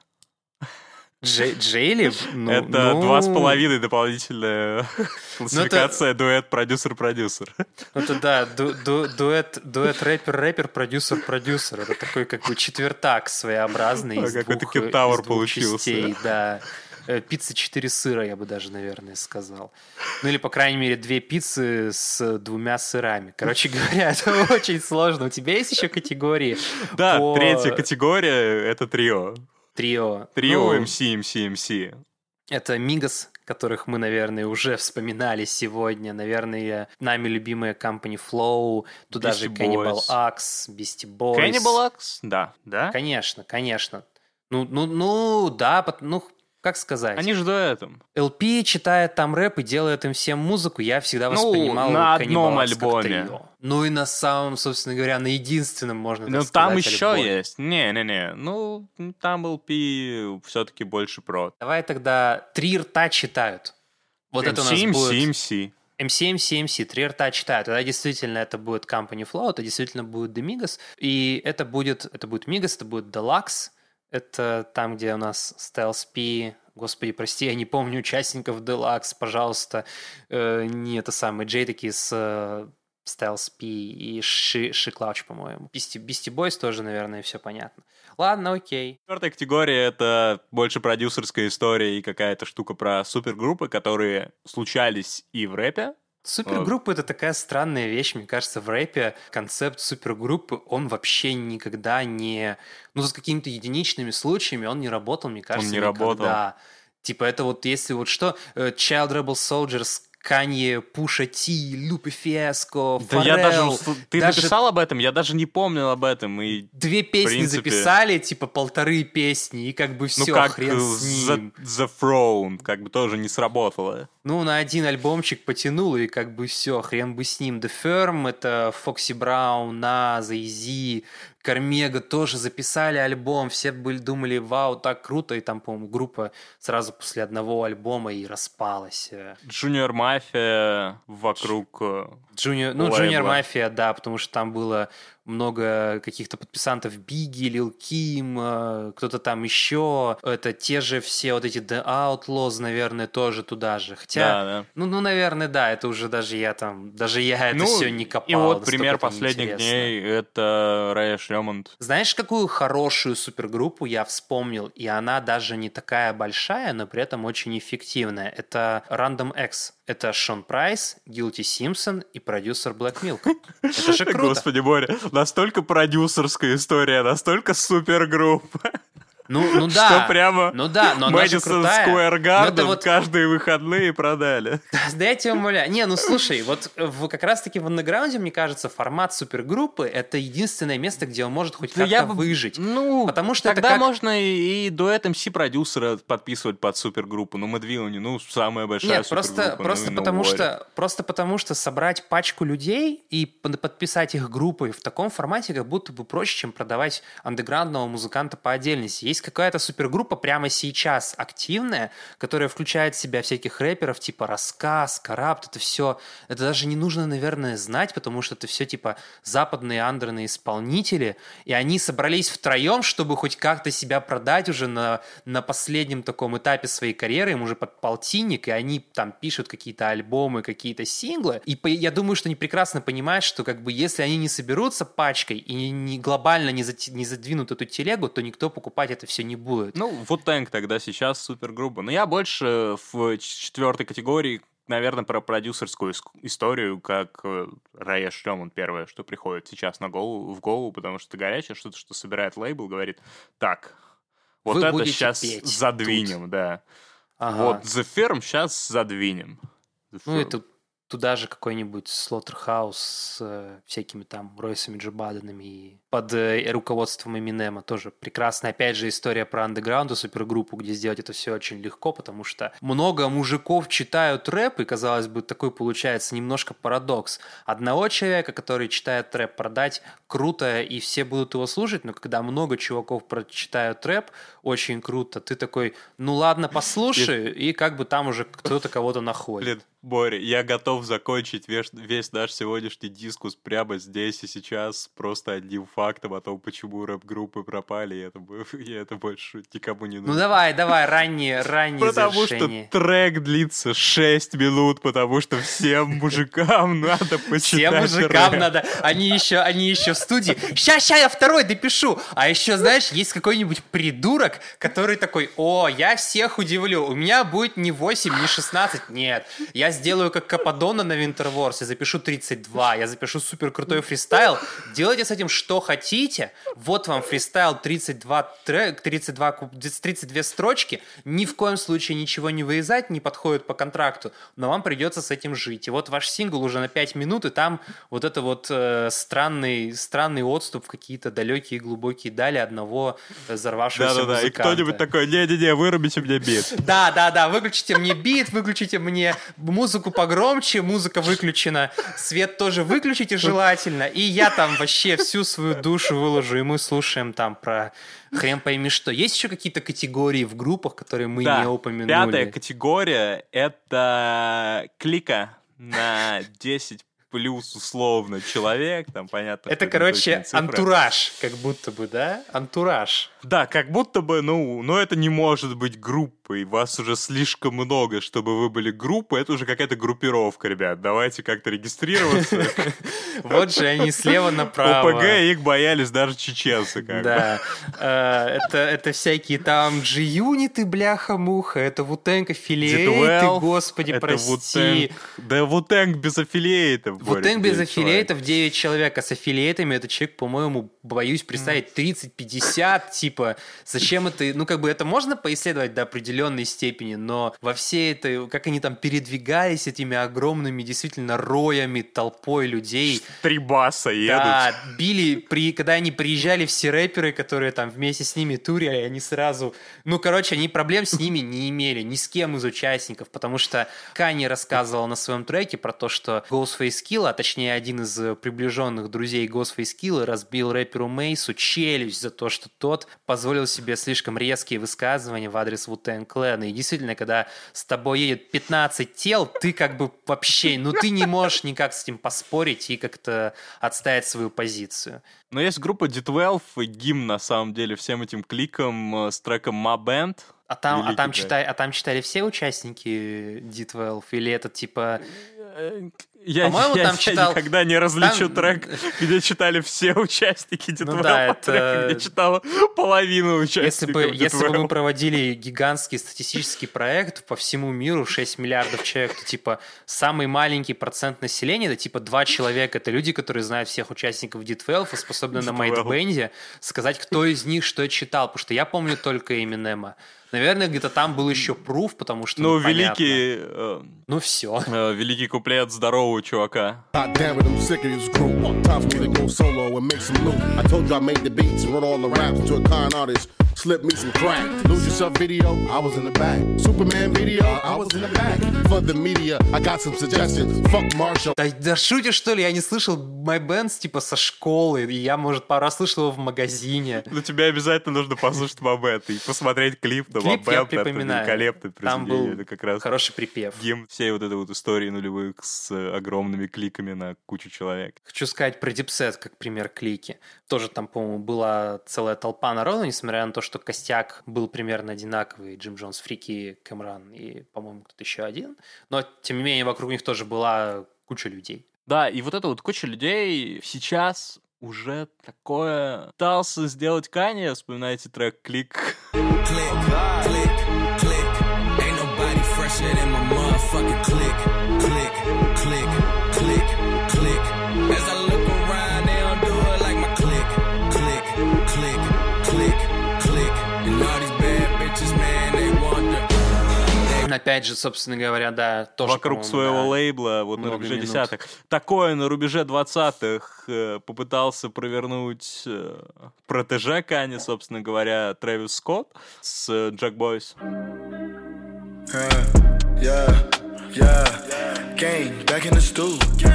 J-Lib? Это 2,5 дополнительная классификация дуэт продюсер-продюсер. Это да, дуэт рэпер-рэпер, продюсер-продюсер. Это такой как бы четвертак своеобразный из какой-то кентавр получился. Частей, да. Пицца 4 сыра, я бы даже, наверное, сказал. Ну или, по крайней мере, 2 пиццы с 2 сырами. Короче говоря, это очень сложно. У тебя есть еще категории? Да, по- третья категория — это трио. Трио. Трио Ну, MC. Это Мигос, которых мы, наверное, уже вспоминали сегодня. Наверное, нами любимые Company Flow, туда же Beastie Cannibal Boys. Axe, Beastie Boys. Cannibal Axe? Да? Конечно. Ну, да, ну, как сказать? Они же дуэтом. LP читает там рэп и делает им всем музыку, я всегда Ну, воспринимал на Cannibal одном Axe как альбоме. трио. Ну и на самом, собственно говоря, на единственном, можно так Ну, сказать, там еще альбоме. есть. Не. Ну, там LP все-таки больше про. Давай тогда 3 рта читают. Вот это у нас будет... MC. MC, 3 рта читают. Тогда действительно это будет Company Flow, это действительно будет The Migos. И это будет Migos, это будет Deluxe. Это там, где у нас Styles P. Господи, прости, я не помню участников Deluxe, пожалуйста. Не это самое. Джей таки с Styles P и Ши Клауч, по-моему. Beastie Boys тоже, наверное, все понятно. Ладно, окей. Четвертая категория — это больше продюсерская история и какая-то штука про супергруппы, которые случались и в рэпе. Супергруппа — это такая странная вещь. Мне кажется, в рэпе концепт супергруппы, он вообще никогда не... Ну, с какими-то единичными случаями он не работал, мне кажется, Он не никогда. работал. Типа это вот если вот что... Child Rebel Soldiers, Kanye, Pusha T, Lupe Fiasco, Да я даже... Pharrell. Ты Даже написал об этом, я даже не помнил об этом. И, 2 песни принципе, записали, типа 1,5 песни, и как бы все, ну, как хрен с ним. The Throne, как бы тоже не сработало. Ну, на один альбомчик потянул, и как бы все, хрен бы с ним. The Firm, это Фокси Браун, Нас, Jay-Z, Кармега тоже записали альбом, все думали, вау, так круто, и там, по-моему, группа сразу после одного альбома и распалась. Junior Mafia вокруг... Junior Mafia, да, потому что там было много каких-то подписантов Бигги, Лил Ким, кто-то там еще. Это те же все вот эти The Outlaws, наверное, тоже туда же. Хотя, Да. ну, наверное, да, это уже даже я это все не копал. И вот настолько пример это последних неинтересно. дней — это Рэш Ремонд. Знаешь, какую хорошую супергруппу я вспомнил, и она даже не такая большая, но при этом очень эффективная. Это Random X. Это Шон Прайс, Guilty Simpson и продюсер Black Milk. Это же круто. Господи, Боря, настолько продюсерская история, настолько супергруппа. Ну да. Что прямо Ну да, но она же Madison крутая. Square Ну, Garden это вот... каждые выходные продали. Да я тебя умоляю. Не, ну слушай, вот как раз-таки в андеграунде, мне кажется, формат супергруппы — это единственное место, где он может хоть как-то выжить. Ну, потому что тогда это как... можно и дуэт MC-продюсера подписывать под супергруппу. Ну, Мэдвиллани, ну, самая большая Нет, супергруппа. просто потому что собрать пачку людей и подписать их группой в таком формате как будто бы проще, чем продавать андеграундного музыканта по отдельности. Есть какая-то супергруппа прямо сейчас активная, которая включает в себя всяких рэперов типа Рассказ, Карапт, это все, это даже не нужно, наверное, знать, потому что это все типа западные андерные исполнители, и они собрались втроем, чтобы хоть как-то себя продать уже на последнем таком этапе своей карьеры, им уже под полтинник, и они там пишут какие-то альбомы, какие-то синглы, и я думаю, что они прекрасно понимают, что как бы если они не соберутся пачкой и не глобально не задвинут эту телегу, то никто покупать это все не будет. Ну, вот Тэнк тогда сейчас супергруппа. Но я больше в четвертой категории, наверное, про продюсерскую историю, как Рэш Ремонд первое, что приходит сейчас в голову, потому что это горячее, что-то, что собирает лейбл, говорит, так, вот Вы это будете сейчас петь задвинем, тут. да. Ага. Вот The Firm сейчас задвинем. Ну и туда же какой-нибудь Slaughterhouse с всякими там Ройсами Джо Баденами и под руководством Эминема тоже прекрасная, опять же, история про андеграунд, супергруппу, где сделать это все очень легко, потому что много мужиков читают рэп, и, казалось бы, такой получается немножко парадокс. Одного человека, который читает рэп, продать круто, и все будут его слушать, но когда много чуваков прочитают рэп, очень круто, ты такой, ну ладно, послушай, и как бы там уже кто-то кого-то находит. Блин, Боря, я готов закончить весь наш сегодняшний дискус прямо здесь и сейчас просто одним фактом о том, почему рэп-группы пропали, и это больше никому не нужно. Ну давай, ранние Потому завершения. что трек длится 6 минут, потому что всем мужикам надо почитать Всем мужикам рэп. надо. Они еще в студии. Ща, я второй допишу. А еще, знаешь, есть какой-нибудь придурок, который такой: о, я всех удивлю. У меня будет не 8, не 16. Нет. Я сделаю как Кападона на Winterwars. Я запишу 32. Я запишу супер крутой фристайл. Делайте с этим что хотите. Вот вам фристайл 32 строчки. Ни в коем случае ничего не вырезать, не подходит по контракту. Но вам придется с этим жить. И вот ваш сингл уже на 5 минут, и там вот это вот странный отступ в какие-то далекие глубокие дали одного взорвавшегося Да-да-да, и музыканта. кто-нибудь такой: не-не-не, вырубите мне бит. Да, выключите мне бит, выключите мне музыку погромче, музыка выключена, свет тоже выключите желательно, и я там вообще всю свою душу выложу, и мы слушаем там про хрен пойми что. Есть еще какие-то категории в группах, которые мы не упомянули? 5-я категория — это клика на 10 плюс условно человек, там понятно. Это, что короче, точные цифры. антураж, как будто бы, да? Антураж. Да, как будто бы, но это не может быть группой. Вас уже слишком много, чтобы вы были группой. Это уже какая-то группировка, ребят. Давайте как-то регистрироваться. Вот же они слева направо. ОПГ, их боялись даже чеченцы. Да. Это всякие там G-юниты, бляха-муха. Это Wu-Tang аффилиэйты, господи, прости. Да Wu-Tang без аффилиэйтов. Wu-Tang без аффилиэйтов 9 человек, а с аффилиэйтами этот человек, по-моему, боюсь представить, 30-50, типа, зачем это, это можно поисследовать до определенной степени, но во всей этой, как они там передвигались этими огромными, действительно, роями, толпой людей. 3 баса едут. Да, когда они приезжали, все рэперы, которые там вместе с ними турили, они сразу, они проблем с ними не имели, ни с кем из участников, потому что Канье рассказывал на своем треке про то, что Ghostface Killah, а точнее один из приближенных друзей Ghostface Killah, разбил рэперу Мейсу челюсть за то, что тот позволил себе слишком резкие высказывания в адрес Wu-Tang Clan. И действительно, когда с тобой едет 15 тел, ты как бы вообще, ты не можешь никак с этим поспорить и как-то отстоять свою позицию. Но есть группа D12 и гимн, на самом деле, всем этим кликам с треком My Band. А там читали все участники D12? Или это типа... Я никогда не различу трек, где читали все участники D12, трек, где читала половину участников D12. Если бы мы проводили гигантский статистический проект по всему миру, 6 миллиардов человек, то типа самый маленький процент населения, это типа 2 человека, это люди, которые знают всех участников D12 и способны на майндбенде сказать, кто из них что читал, потому что я помню только Эминема. Наверное, где-то там был еще пруф, потому что, великий... все. Великий куплет здорового чувака. God damn it, I'm sick of this group. Time for me to go solo and make some loot. I told you I made the beats and wrote all the raps to a con artist. Slip me some crack. Lose Yourself video, I was in the back. Superman video, I was in the back. For the media, I got some suggestions. Fuck Marshall. Да шутишь, что ли? Я не слышал My Bands типа со школы, и я, может, пару раз слышал его в магазине. Тебе обязательно нужно послушать My Band и посмотреть клип на My Band. Я припоминаю. Это великолепное Там произведение. был это как раз хороший припев. гимн всей вот этой вот истории нулевых с огромными кликами на кучу человек. Хочу сказать про Dipset как пример клики. Тоже там, по-моему, была целая толпа народу, несмотря на то, что костяк был примерно одинаковый. Джим Джонс, Фрики, Кэмран и, по-моему, кто-то еще один. Но, тем не менее, вокруг них тоже была куча людей. Да, и вот эта вот куча людей сейчас уже такое пытался сделать Канье. Вспоминайте трек «Клик». Опять же, собственно говоря, да, тоже, вокруг своего лейбла, вот на рубеже десятых. Такое на рубеже 20-х попытался провернуть протеже Канье, собственно говоря, Трэвис Скотт с Jack Boys. Gang, back in the stool.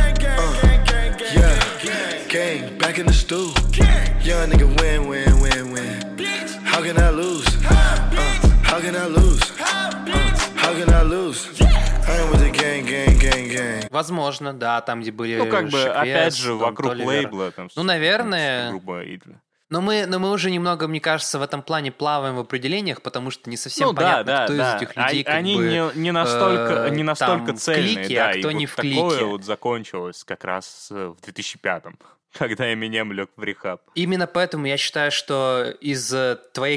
Gang, back in the stool. Young nigga win, win, win, win. How can I lose? How can I lose? How can I lose? I ain't with the gang. Возможно, да, там, где были Ну, как бы, Шеквес, опять же, Дон вокруг Толивер. лейбла. Там, Ну, наверное. Группа Идля. Но мы уже немного, мне кажется, в этом плане плаваем в определениях, потому что не совсем Ну, понятно, кто из этих людей как они бы, не настолько там в цельные, клике, да, а кто и не вот в такое клике. вот закончилось как раз в 2005-м, когда Eminem лег в рехаб. Именно поэтому я считаю, что из твоих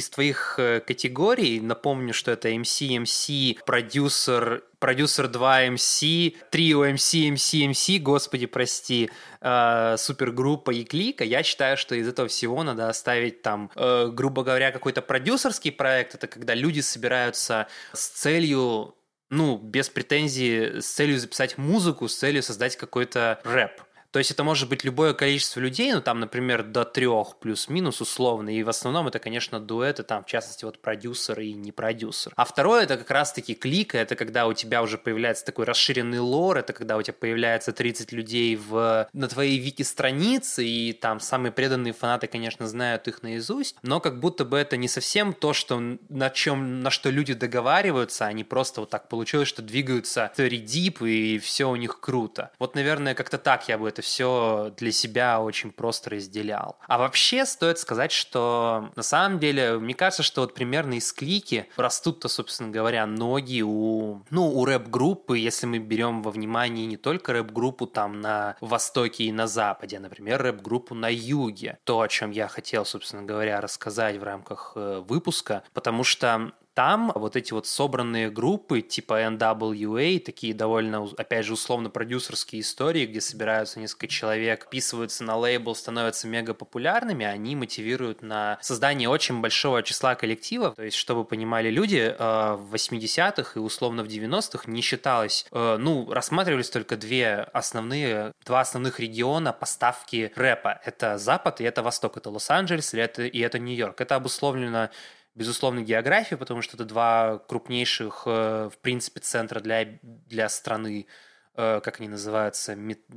категорий, напомню, что это MC, продюсер 2 MC, трио MC, господи, прости, супергруппа и клика, я считаю, что из этого всего надо оставить там, грубо говоря, какой-то продюсерский проект, это когда люди собираются с целью, ну, без претензий, с целью записать музыку, с целью создать какой-то рэп. То есть это может быть любое количество людей, ну там, например, до 3 плюс-минус условно, и в основном это, конечно, дуэты, там, в частности, вот продюсер и не продюсер. А второе, это как раз-таки клик, это когда у тебя уже появляется такой расширенный лор, это когда у тебя появляется 30 людей на твоей вики-странице, и там самые преданные фанаты, конечно, знают их наизусть, но как будто бы это не совсем то, что, на что люди договариваются, они просто вот так получилось, что двигаются very deep, и все у них круто. Вот, наверное, как-то так я бы это все для себя очень просто разделял. А вообще стоит сказать, что на самом деле, мне кажется, что вот примерно из клики растут-то, собственно говоря, ноги у рэп-группы, если мы берем во внимание не только рэп-группу там на Востоке и на Западе, а, например, рэп-группу на Юге. То, о чем я хотел, собственно говоря, рассказать в рамках выпуска, потому что там вот эти вот собранные группы типа NWA, такие довольно, опять же, условно-продюсерские истории, где собираются несколько человек, вписываются на лейбл, становятся мега популярными, они мотивируют на создание очень большого числа коллективов. То есть, чтобы понимали люди, в 80-х и условно в 90-х не считалось, рассматривались только два основных региона поставки рэпа. Это Запад и это Восток. Это Лос-Анджелес и это Нью-Йорк. Это обусловлено безусловно, география, потому что это два крупнейших, в принципе, центра для страны, как они называются,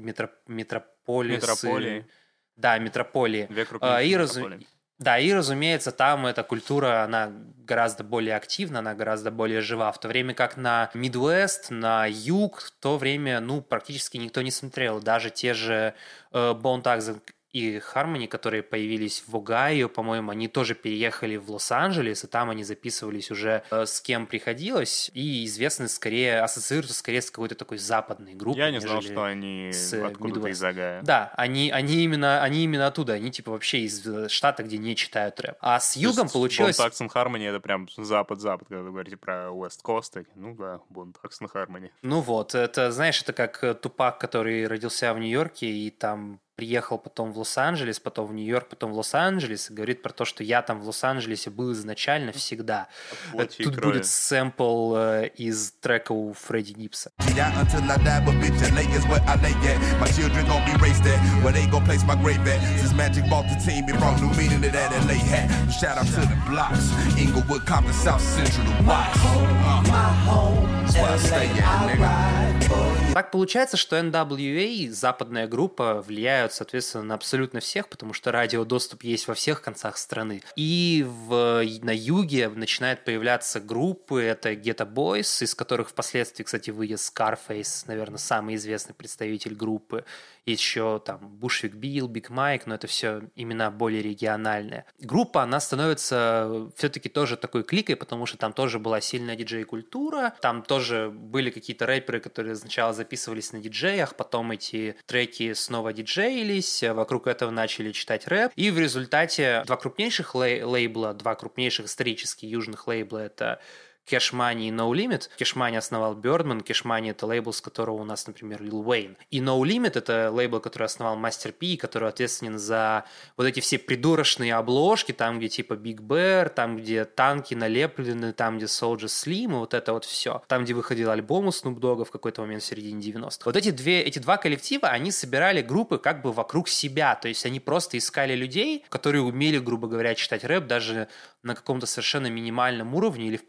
метрополии. Да, метрополии. Две крупнейшие метрополии. Да, и, разумеется, там эта культура, она гораздо более активна, она гораздо более жива, в то время как на Midwest, на юг, в то время, практически никто не смотрел. Даже те же Bone Thugs и Harmony, которые появились в Огайо, по-моему, они тоже переехали в Лос-Анджелес, и там они записывались уже с кем приходилось, и известны ассоциируются скорее с какой-то такой западной группой. Я не знал, что они откуда-то из Огайо. Да, они именно оттуда, они типа вообще из штата, где не читают рэп. А с югом получилось... Bone Thugs and Harmony — это прям запад-запад, когда вы говорите про West Coast. Да, Bone Thugs and Harmony. Ну вот, это, знаешь, это как Тупак, который родился в Нью-Йорке, и там приехал потом в Лос-Анджелес, потом в Нью-Йорк, потом в Лос-Анджелес, и говорит про то, что я там в Лос-Анджелесе был изначально всегда. Тут будет сэмпл из трека у Фредди Гибса. Так получается, что NWA, западная группа, влияют, соответственно, на абсолютно всех, потому что радиодоступ есть во всех концах страны. И на юге начинают появляться группы, это Ghetto Boys, из которых впоследствии, кстати, выйдет Scarface, наверное, самый известный представитель группы. Еще там Bushwick Bill, Big Mike, но это все имена более региональные. Группа, она становится все-таки тоже такой кликой, потому что там тоже была сильная диджей-культура, там тоже были какие-то рэперы, которые сначала записывались на диджеях, потом эти треки снова диджеились, вокруг этого начали читать рэп, и в результате два крупнейших лейбла, два крупнейших исторически южных лейбла — это Cash Money и No Limit. Cash Money основал Birdman, Cash Money — это лейбл, с которого у нас, например, Lil Wayne. И No Limit — это лейбл, который основал Master P, который ответственен за вот эти все придурочные обложки, там, где типа Big Bear, там, где танки налеплены, там, где Soulja Slim, и вот это вот все. Там, где выходил альбом у Snoop Dogg в какой-то момент в середине 90-х. Вот эти два коллектива, они собирали группы как бы вокруг себя, то есть они просто искали людей, которые умели, грубо говоря, читать рэп даже на каком-то совершенно минимальном уровне или, в принципе,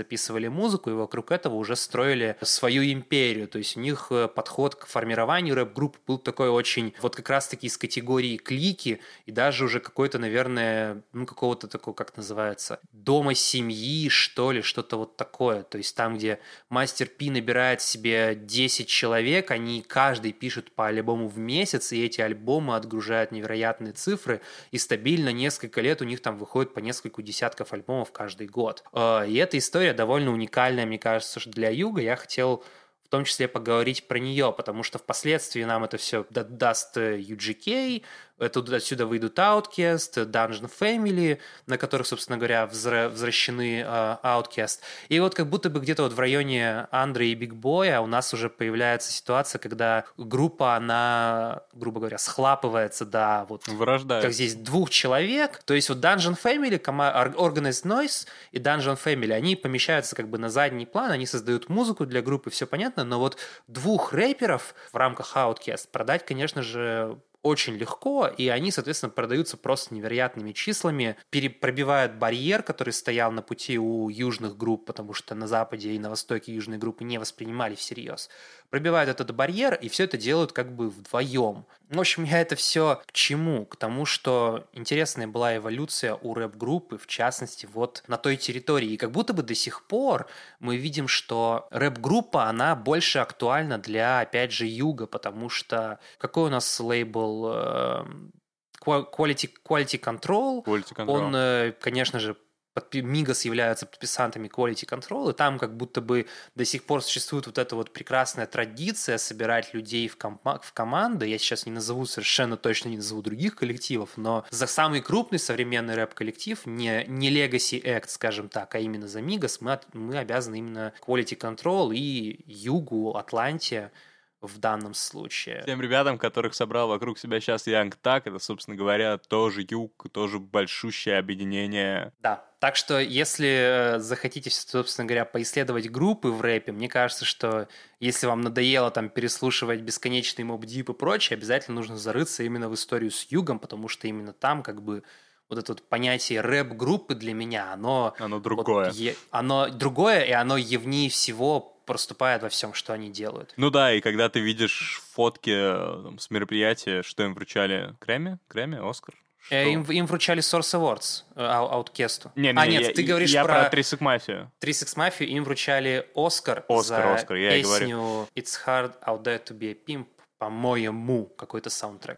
записывали музыку, и вокруг этого уже строили свою империю. То есть у них подход к формированию рэп-групп был такой очень, вот как раз-таки из категории клики, и даже уже какой-то, наверное, какого-то такого, как называется, дома семьи, что ли, что-то вот такое. То есть там, где Мастер Пи набирает себе 10 человек, они каждый пишет по альбому в месяц, и эти альбомы отгружают невероятные цифры, и стабильно несколько лет у них там выходит по несколько десятков альбомов каждый год. И эта история довольно уникальная, мне кажется, что для Юга. Я хотел в том числе поговорить про нее, потому что впоследствии нам это все даст UGK, отсюда выйдут Outkast, Dungeon Family, на которых, собственно говоря, возвращены Outkast. И вот как будто бы где-то вот в районе Андре и Биг Боя у нас уже появляется ситуация, когда группа, она, грубо говоря, схлапывается до вот... Вырождается. Как здесь 2 человек. То есть вот Dungeon Family, Organized Noise и Dungeon Family, они помещаются как бы на задний план, они создают музыку для группы, все понятно, но вот 2 рэперов в рамках Outkast продать, конечно же, очень легко, и они, соответственно, продаются просто невероятными числами, пробивают барьер, который стоял на пути у южных групп, потому что на Западе и на Востоке южные группы не воспринимали всерьез. Пробивают этот барьер, и все это делают как бы вдвоем. В общем, я это все к чему? К тому, что интересная была эволюция у рэп-группы, в частности, вот на той территории. И как будто бы до сих пор мы видим, что рэп-группа, она больше актуальна для, опять же, юга, потому что какой у нас лейбл Quality Control? Quality Control. Он, конечно же, Мигас являются подписантами Quality Control, и там как будто бы до сих пор существует вот эта вот прекрасная традиция собирать людей в команды. Я сейчас совершенно точно не назову других коллективов, но за самый крупный современный рэп-коллектив, не Legacy Act, скажем так, а именно за Мигас, мы обязаны именно Quality Control и Югу, Атланте, в данном случае. Тем ребятам, которых собрал вокруг себя сейчас Young Thug, это, собственно говоря, тоже Юг, тоже большущее объединение. Да, так что если захотите, собственно говоря, поисследовать группы в рэпе, мне кажется, что если вам надоело там переслушивать бесконечный Mobb Deep и прочее, обязательно нужно зарыться именно в историю с Югом, потому что именно там как бы вот это вот понятие рэп-группы для меня, оно другое. Вот, оно другое, и оно явнее всего проступает во всем, что они делают. Ну да, и когда ты видишь фотки с мероприятия, что им вручали Грэмми, Оскар? Им вручали Source Awards, Outkast'у. Нет, ты говоришь я про Three Six Mafia. Three Six Mafia, им вручали Оскар за я песню It's Hard Out There To Be A Pimp, по-моему, какой-то саундтрек.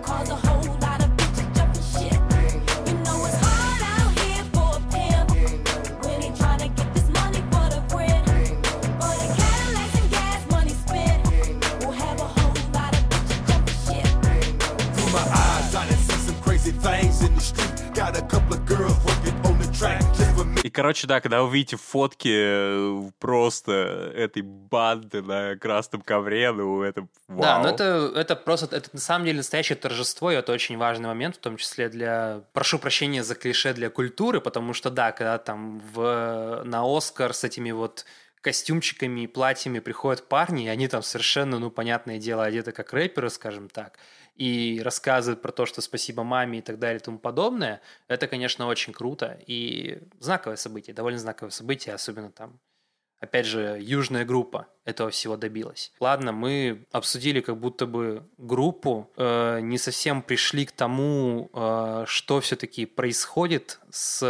И, короче, да, когда вы видите фотки просто этой банды на красном ковре, ну, это вау. Да, но это просто, это на самом деле настоящее торжество, и это очень важный момент, в том числе для, прошу прощения за клише, для культуры, потому что, да, когда там на Оскар с этими вот костюмчиками и платьями приходят парни, и они там совершенно, ну, понятное дело, одеты как рэперы, скажем так, и рассказывают про то, что спасибо маме и так далее и тому подобное, это, конечно, очень круто и знаковое событие, довольно знаковое событие, особенно там, опять же, южная группа этого всего добилась. Ладно, мы обсудили как будто бы группу, не совсем пришли к тому, что все-таки происходит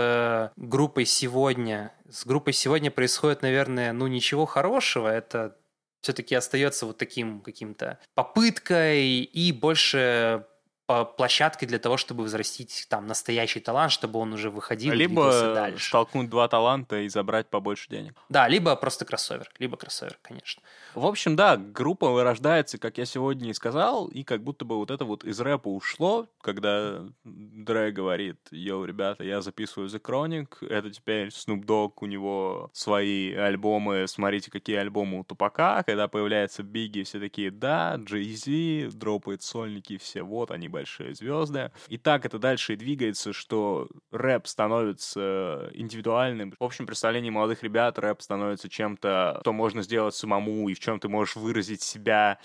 с группой сегодня. С группой сегодня происходит, наверное, ну ничего хорошего, это все-таки остается вот таким каким-то попыткой и больше площадкой для того, чтобы взрастить там настоящий талант, чтобы он уже выходил и двигался дальше. Либо столкнуть 2 таланта и забрать побольше денег. Да, либо просто кроссовер, конечно. В общем, да, группа вырождается, как я сегодня и сказал, и как будто бы вот это вот из рэпа ушло, когда Дре говорит: йоу, ребята, я записываю The Chronic, это теперь Snoop Dogg, у него свои альбомы, смотрите, какие альбомы у Тупака, когда появляется Бигги, все такие, да, Jay-Z, дропает сольники, все, вот они большие звезды. И так это дальше и двигается, что рэп становится индивидуальным. В общем представлении молодых ребят рэп становится чем-то, что можно сделать самому, и в чем ты можешь выразить себя,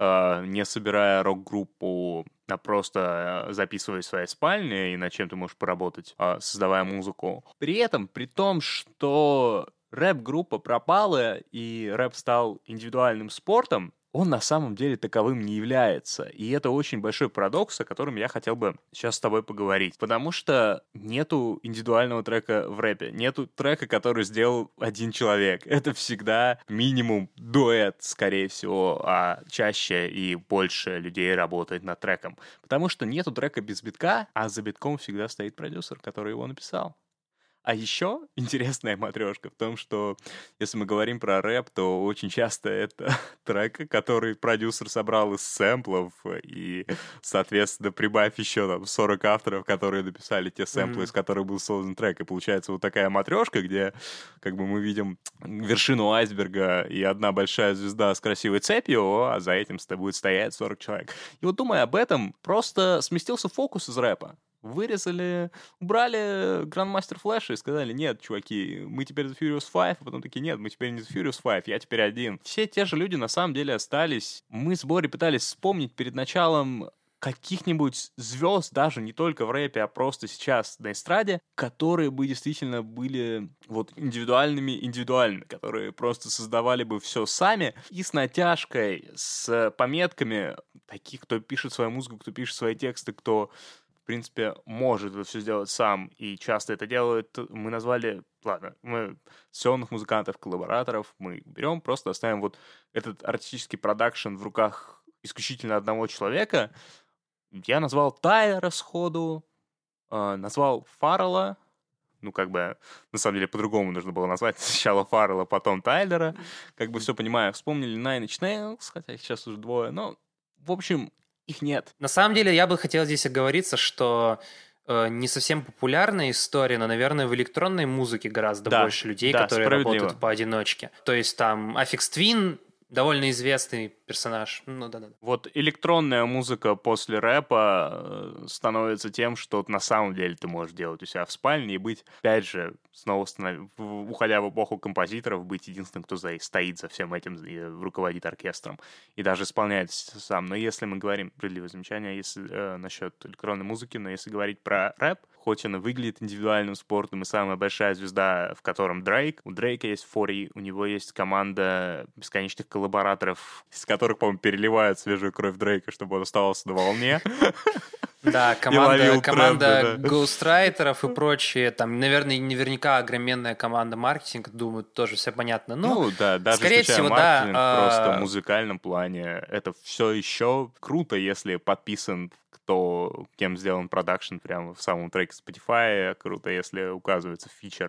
не собирая рок-группу, а просто записывая в своей спальне, и над чем ты можешь поработать, создавая музыку. При этом, при том, что рэп-группа пропала и рэп стал индивидуальным спортом, он на самом деле таковым не является. И это очень большой парадокс, о котором я хотел бы сейчас с тобой поговорить. Потому что нету индивидуального трека в рэпе. Нету трека, который сделал один человек. Это всегда минимум дуэт, скорее всего, а чаще и больше людей работает над треком. Потому что нету трека без битка, а за битком всегда стоит продюсер, который его написал. А еще интересная матрешка в том, что если мы говорим про рэп, то очень часто это трек, который продюсер собрал из сэмплов, и, соответственно, прибавь еще там 40 авторов, которые написали те сэмплы, из которых был создан трек. И получается вот такая матрешка, где как бы мы видим вершину айсберга и одна большая звезда с красивой цепью, а за этим будет стоять 40 человек. И вот думая об этом, просто сместился фокус из рэпа. Вырезали, убрали Grandmaster Flash и сказали: нет, чуваки, мы теперь The Furious 5, а потом такие: нет, мы теперь не The Furious 5, я теперь один. Все те же люди на самом деле остались. Мы с Борей пытались вспомнить перед началом каких-нибудь звезд, даже не только в рэпе, а просто сейчас на эстраде, которые бы действительно были вот индивидуальными, которые просто создавали бы все сами и с натяжкой, с пометками таких, кто пишет свою музыку, кто пишет свои тексты, кто в принципе, может это все сделать сам, и часто это делают. Мы назвали, ладно, мы сессионных музыкантов, коллабораторов, мы берем, просто оставим вот этот артистический продакшн в руках исключительно одного человека. Я назвал Тайлера сходу, назвал Фаррелла, ну, как бы, на самом деле, по-другому нужно было назвать. Сначала Фаррелла, потом Тайлера. Как бы все понимаю. Вспомнили Nine Inch Nails, хотя их сейчас уже двое, но, в общем, их нет. На самом деле, я бы хотел здесь оговориться, что не совсем популярная история, но, наверное, в электронной музыке гораздо больше людей, которые работают поодиночке. То есть там Aphex Twin довольно известный персонаж. Ну да. Вот электронная музыка после рэпа становится тем, что на самом деле ты можешь делать у себя в спальне и быть, опять же, снова уходя в эпоху композиторов, быть единственным, кто стоит за всем этим и руководит оркестром и даже исполняет сам. Но если мы говорим, справедливое замечание, если насчет электронной музыки, но если говорить про рэп, хоть он и выглядит индивидуальным спортом, и самая большая звезда, в котором Дрейк. У Дрейка есть 40, у него есть команда бесконечных коллабораторов, из которых, по-моему, переливают свежую кровь Дрейка, чтобы он оставался на волне. Да, команда гоустрайтеров и прочее. Там, наверное, наверняка огроменная команда маркетинга, думаю, тоже все понятно. Ну да, даже скорее всего, маркетинг, просто в музыкальном плане это все еще круто, если подписан кем сделан продакшн прямо в самом треке Spotify, круто, если указывается фичер.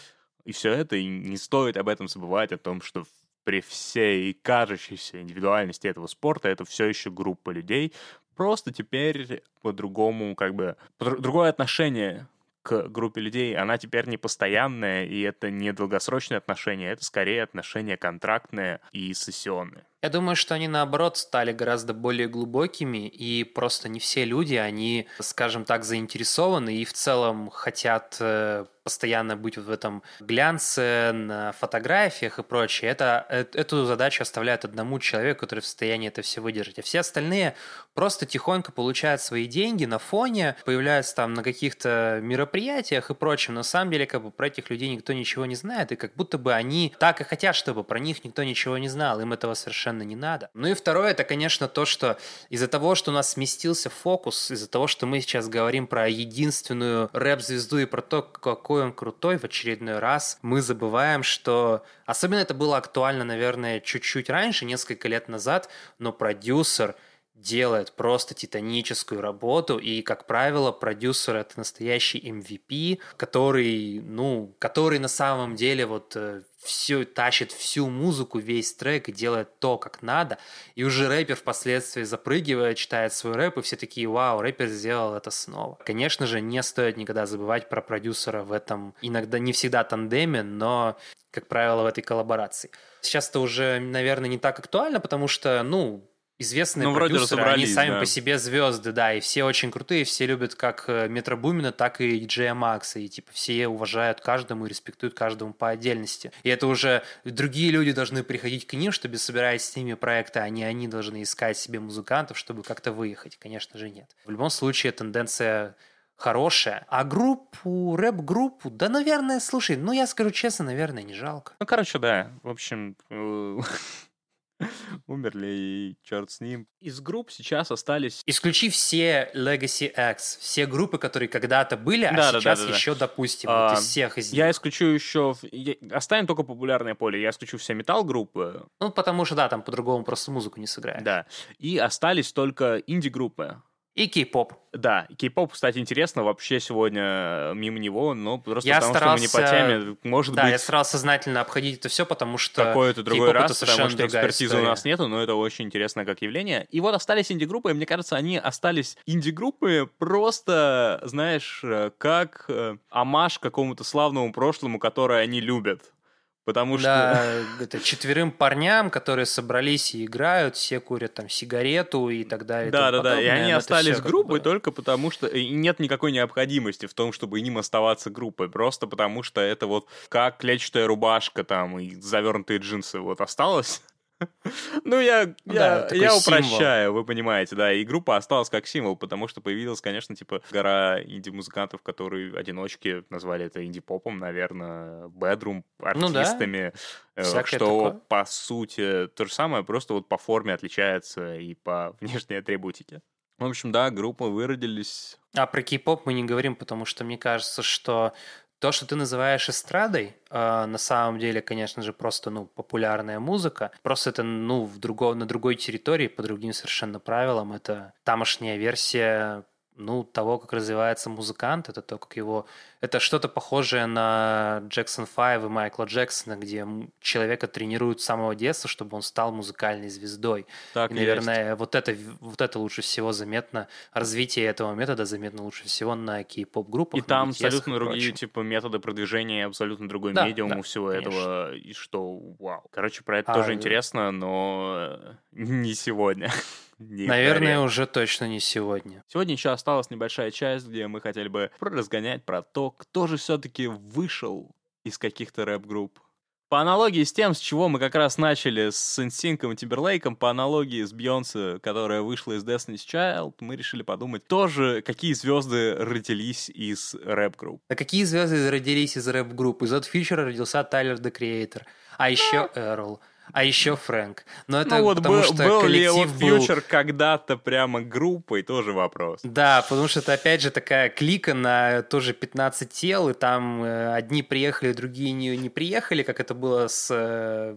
И все это, и не стоит об этом забывать, о том, что при всей кажущейся индивидуальности этого спорта это все еще группа людей. Просто теперь по-другому, как бы, другое отношение к группе людей, она теперь не постоянная, и это не долгосрочные отношения, это скорее отношения контрактные и сессионные. Я думаю, что они, наоборот, стали гораздо более глубокими, и просто не все люди, они, скажем так, заинтересованы и в целом хотят постоянно быть вот в этом глянце, на фотографиях и прочее. Эту задачу оставляют одному человеку, который в состоянии это все выдержать. А все остальные просто тихонько получают свои деньги на фоне, появляются там на каких-то мероприятиях и прочем. На самом деле, как бы про этих людей никто ничего не знает, и как будто бы они так и хотят, чтобы про них никто ничего не знал. Им этого совершенно не надо. Ну и второе, это, конечно, то, что из-за того, что у нас сместился фокус, из-за того, что мы сейчас говорим про единственную рэп-звезду и про то, какой он крутой, в очередной раз мы забываем, что... Особенно это было актуально, наверное, чуть-чуть раньше, несколько лет назад, но продюсер делает просто титаническую работу, и, как правило, продюсер — это настоящий MVP, который на самом деле вот тащит всю музыку, весь трек и делает то, как надо, и уже рэпер впоследствии запрыгивает, читает свой рэп, и все такие: вау, рэпер сделал это снова. Конечно же, не стоит никогда забывать про продюсера в этом, иногда, не всегда тандеме, но, как правило, в этой коллаборации. Сейчас это уже, наверное, не так актуально, потому что, известные продюсеры, они сами по себе звезды, да, и все очень крутые, все любят как Метро Бумина, так и Диджея Макса, и типа все уважают каждому и респектуют каждому по отдельности. И это уже другие люди должны приходить к ним, чтобы, собираясь с ними проекты, а не они должны искать себе музыкантов, чтобы как-то выехать. Конечно же, нет. В любом случае, тенденция хорошая. А группу, рэп-группу, да, наверное, слушай, ну, я скажу честно, наверное, не жалко. Ну, короче, да. В общем, умерли, и черт с ним. Из групп сейчас остались... Исключи все Legacy X, все группы, которые когда-то были, а Да. сейчас еще, допустим, вот из всех из них. Я исключу еще... Оставим только популярное поле. Я исключу все метал-группы. Ну, потому что, да, там по-другому просто музыку не сыграешь. Да. И остались только инди-группы. И кей-поп. Да, кей-поп, кстати, интересно, вообще сегодня мимо него, но просто Я потому, что мы не по теме, может да, быть... я старался сознательно обходить это все, потому что какой-то другой кей-поп — раз, это совершенно потому что другая экспертизы история. у нас нету, но это очень интересно как явление. И вот остались инди-группы, и мне кажется, они остались инди-группы просто, знаешь, как омаж какому-то славному прошлому, которое они любят. Потому что... Да, это 4 парням, которые собрались и играют, все курят там сигарету и так далее. Да, и они это остались всё как группой бы- только потому, что и нет никакой необходимости в том, чтобы им оставаться группой, просто потому что это вот как клетчатая рубашка там и завернутые джинсы вот осталось. Ну, я такой упрощаю, вы понимаете, да, и группа осталась как символ, потому что появилась, конечно, типа гора инди-музыкантов, которые одиночки назвали это инди-попом, наверное, бэдрум артистами, Всякое что, такое. по сути, то же самое, просто вот по форме отличается и по внешней атрибутике. В общем, да, группы выродились. А про кей-поп мы не говорим, потому что мне кажется, что то, что ты называешь эстрадой, на самом деле, конечно же, просто, популярная музыка. Просто это, на другой территории, по другим совершенно правилам. Это тамошняя версия, того, как развивается музыкант. Это то, как его... Это что-то похожее на Jackson 5 и Майкла Джексона, где человека тренируют с самого детства, чтобы он стал музыкальной звездой. Так и, наверное, вот это лучше всего заметно. Развитие этого метода заметно лучше всего на кей-поп-группах. И там на BTS абсолютно и другие, прочем. типа, методы продвижения, абсолютно другой Да, медиум да, у всего конечно. этого. И что, вау. Короче, про это тоже интересно, но не сегодня. Наверное, уже точно не сегодня. Сегодня еще осталась небольшая часть, где мы хотели бы разгонять про то, кто же все-таки вышел из каких-то рэп-групп. По аналогии с тем, с чего мы как раз начали с NSYNC и Timberlake'ом, по аналогии с Бейонсе, которая вышла из Destiny's Child, мы решили подумать тоже, какие звезды родились из рэп-групп. А какие звезды родились из рэп-групп? Из Odd Future родился Тайлер, The Creator, а еще Эрл, а еще Фрэнк. Но это потому что был ли коллектив Odd был... Future когда-то прямо группой, тоже вопрос. Да, потому что это, опять же, такая клика на тоже 15 тел, и там одни приехали, другие не приехали, как это было с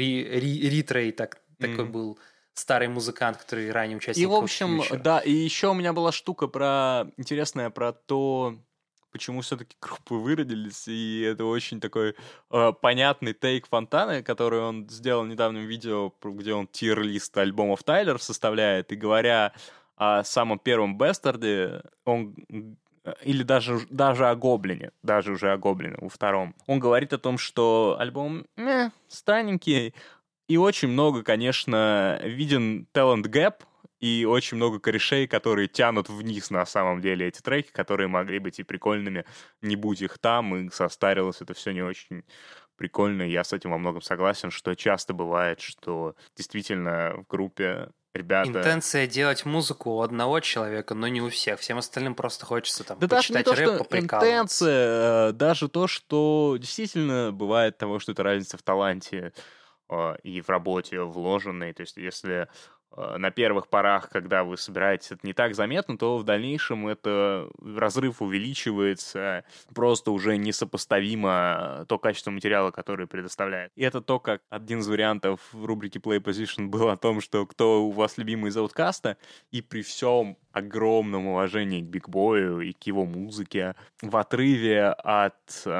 Ритрой, такой был старый музыкант, который ранее участник. И, в общем, да, и еще у меня была штука интересная про то, почему все-таки группы выродились, и это очень такой понятный тейк Фонтаны, который он сделал в недавнем видео, где он тир-лист альбомов Тайлер составляет, и говоря о самом первом Бастарде, он... Или даже о Гоблине, даже уже о Гоблине, во втором. Он говорит о том, что альбом странненький, и очень много, конечно, виден talent gap, и очень много корешей, которые тянут вниз на самом деле эти треки, которые могли быть и прикольными, не будь их там, и состарилось это все не очень прикольно. Я с этим во многом согласен, что часто бывает, что действительно в группе ребята... Интенция делать музыку у одного человека, но не у всех. Всем остальным просто хочется там да почитать даже не рэп, то, что поприкалываться. интенция, даже то, что действительно бывает того, что это разница в таланте и в работе вложенной. То есть если на первых порах, когда вы собираетесь, это не так заметно, то в дальнейшем это разрыв увеличивается, просто уже несопоставимо то качество материала, который предоставляет. И это то, как один из вариантов в рубрике Play Position был о том, что кто у вас любимый из ауткаста, и при всем огромном уважении к Биг Бою и к его музыке, в отрыве от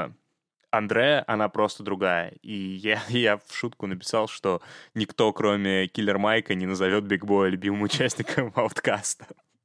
Андре, она просто другая. И я в шутку написал, что никто, кроме Киллер Майка, не назовет Биг Боя любимым участником ауткаста.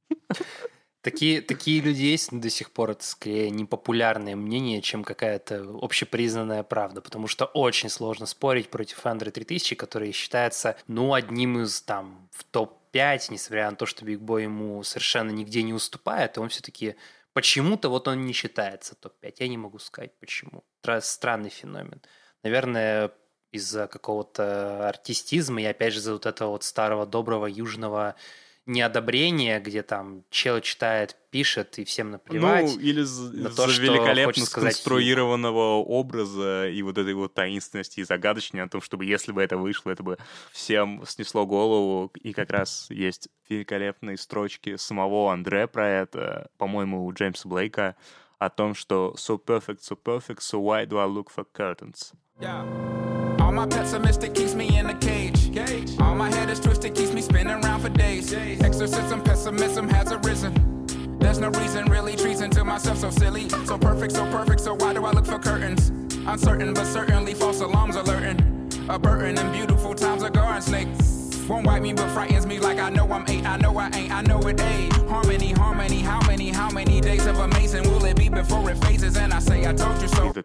Такие люди есть, но до сих пор это скорее непопулярное мнение, чем какая-то общепризнанная правда, потому что очень сложно спорить против Андре 3000, который считается, одним из в топ-5, несмотря на то, что Биг Бой ему совершенно нигде не уступает, и он все-таки почему-то он не считается топ-5. Я не могу сказать, почему. Странный феномен. Наверное, из-за какого-то артистизма и, опять же, из-за вот этого старого доброго южного неодобрение, где там чел читает, пишет, и всем наплевать. Ну, или на то, за что великолепно хочет сказать сконструированного образа и вот этой вот таинственности и загадочности о том, чтобы если бы это вышло, это бы всем снесло голову. И как раз есть великолепные строчки самого Андре про это, по-моему, у Джеймса Блейка, о том, что so perfect, so why do I look for curtains? All my pessimistic keeps me in a cage. All my head is twisted, keeps me spinning around for days. Exorcism, pessimism has arisen. There's no reason, really treason to myself, so silly. So perfect, so why do I look for curtains? Uncertain, but certainly false alarms alerting. A burden and beautiful times a garden snake. Won't wipe me, but frightens me like I know I'm 8. I know I ain't, I know it ain't. Harmony, how many days of amazing will it be before it phases? And I say, I told you so.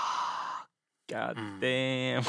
God damn.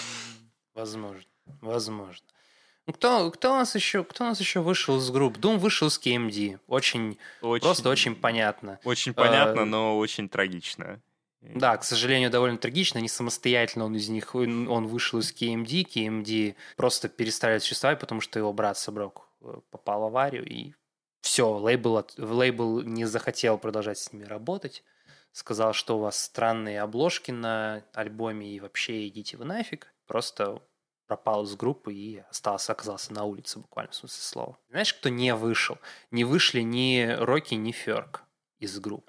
Возможно. Ну, кто у нас еще вышел из групп? Doom вышел с KMD. Просто очень понятно. Очень понятно, но очень трагично. Да, к сожалению, довольно трагично. Не самостоятельно он вышел из KMD. KMD просто перестали существовать, потому что его брат Соброк попал в аварию, и все, лейбл не захотел продолжать с ними работать. Сказал, что у вас странные обложки на альбоме, и вообще идите вы нафиг. Просто пропал из группы и оказался на улице, буквально в смысле слова. Знаешь, кто не вышел? Не вышли ни Рокки, ни Ферк из группы.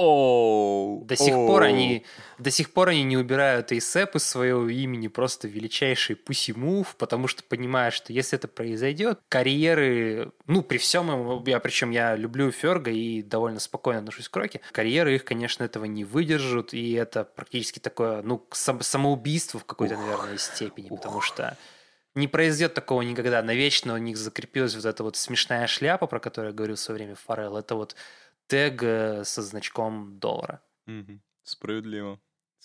До сих пор они не убирают A$AP из своего имени, просто величайший pussy-move, потому что понимают, что если это произойдет, карьеры, при всем им, причем я люблю Ферга и довольно спокойно отношусь к Рокки, карьеры их, конечно, этого не выдержат, и это практически такое, самоубийство в какой-то, наверное, степени, потому что не произойдет такого никогда. Навечно у них закрепилась вот эта вот смешная шляпа, про которую я говорил в свое время, Фаррелл. Это вот тег со значком $. Справедливо.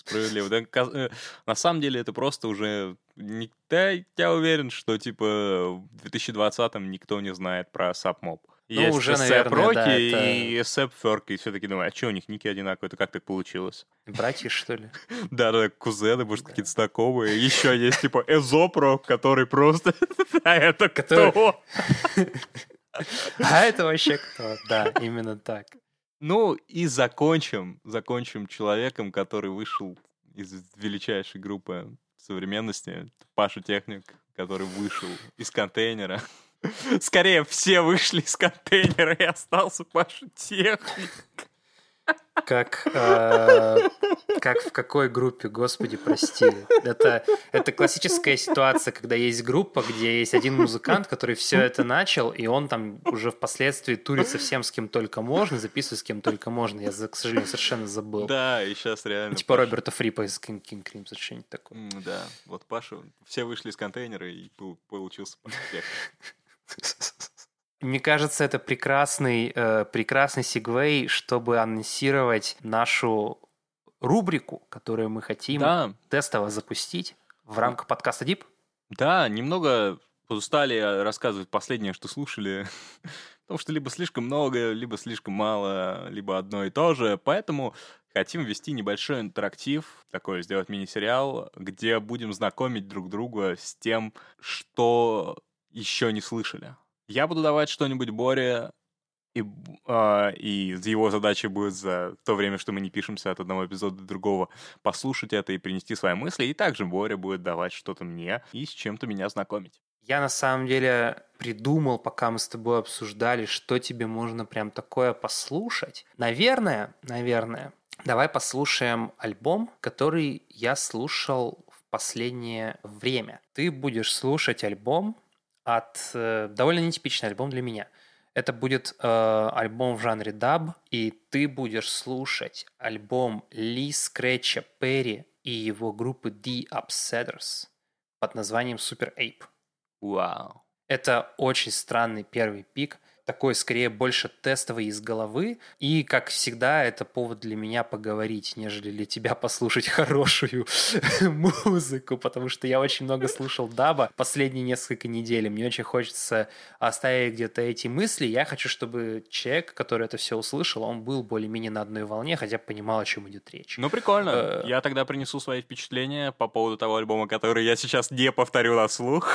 На самом деле это просто уже... Я уверен, что в 2020-м никто не знает про ASAP Mob. Есть уже, ASAP наверное, Rocky и это... ASAP Ferg, и все таки думают, а что у них ники одинаковые, это как так получилось? Братья, что ли? Да, кузены, может, какие-то знакомые. Еще есть, Эзопро, который просто... А это кто? А это вообще кто? Да, именно так. Ну и закончим человеком, который вышел из величайшей группы современности. Паша Техник, который вышел из контейнера. Скорее, все вышли из контейнера, и остался Паша Техник. Как в какой группе, господи, прости. Это классическая ситуация, когда есть группа, где есть один музыкант, который все это начал, и он там уже впоследствии турит со всем, с кем только можно, записывает с кем только можно. Я, к сожалению, совершенно забыл. Да, и сейчас реально... Типа Роберта Фрипа из King Crimson, что-нибудь такое. Да, вот Паша, все вышли из контейнера, и получился Паша Техник. Мне кажется, это прекрасный сегвей, чтобы анонсировать нашу рубрику, которую мы хотим тестово запустить в рамках подкаста Deep. Да, немного устали рассказывать последнее, что слушали, потому что либо слишком много, либо слишком мало, либо одно и то же. Поэтому хотим ввести небольшой интерактив, такой сделать мини-сериал, где будем знакомить друг друга с тем, что еще не слышали. Я буду давать что-нибудь Боре, и его задачей будет за то время, что мы не пишемся от одного эпизода до другого, послушать это и принести свои мысли. И также Боря будет давать что-то мне и с чем-то меня знакомить. Я на самом деле придумал, пока мы с тобой обсуждали, что тебе можно прям такое послушать. Наверное, давай послушаем альбом, который я слушал в последнее время. Ты будешь слушать альбом довольно нетипичный альбом для меня. Это будет альбом в жанре даб, и ты будешь слушать альбом Ли Скретча Перри и его группы The Upsetters под названием Super Ape. Вау. Это очень странный первый пик, такой скорее больше тестовый из головы, и, как всегда, это повод для меня поговорить, нежели для тебя послушать хорошую музыку, потому что я очень много слушал даба последние несколько недель, мне очень хочется оставить где-то эти мысли, я хочу, чтобы человек, который это все услышал, он был более-менее на одной волне, хотя бы понимал, о чем идет речь. Ну, прикольно. Я тогда принесу свои впечатления по поводу того альбома, который я сейчас не повторю на слух.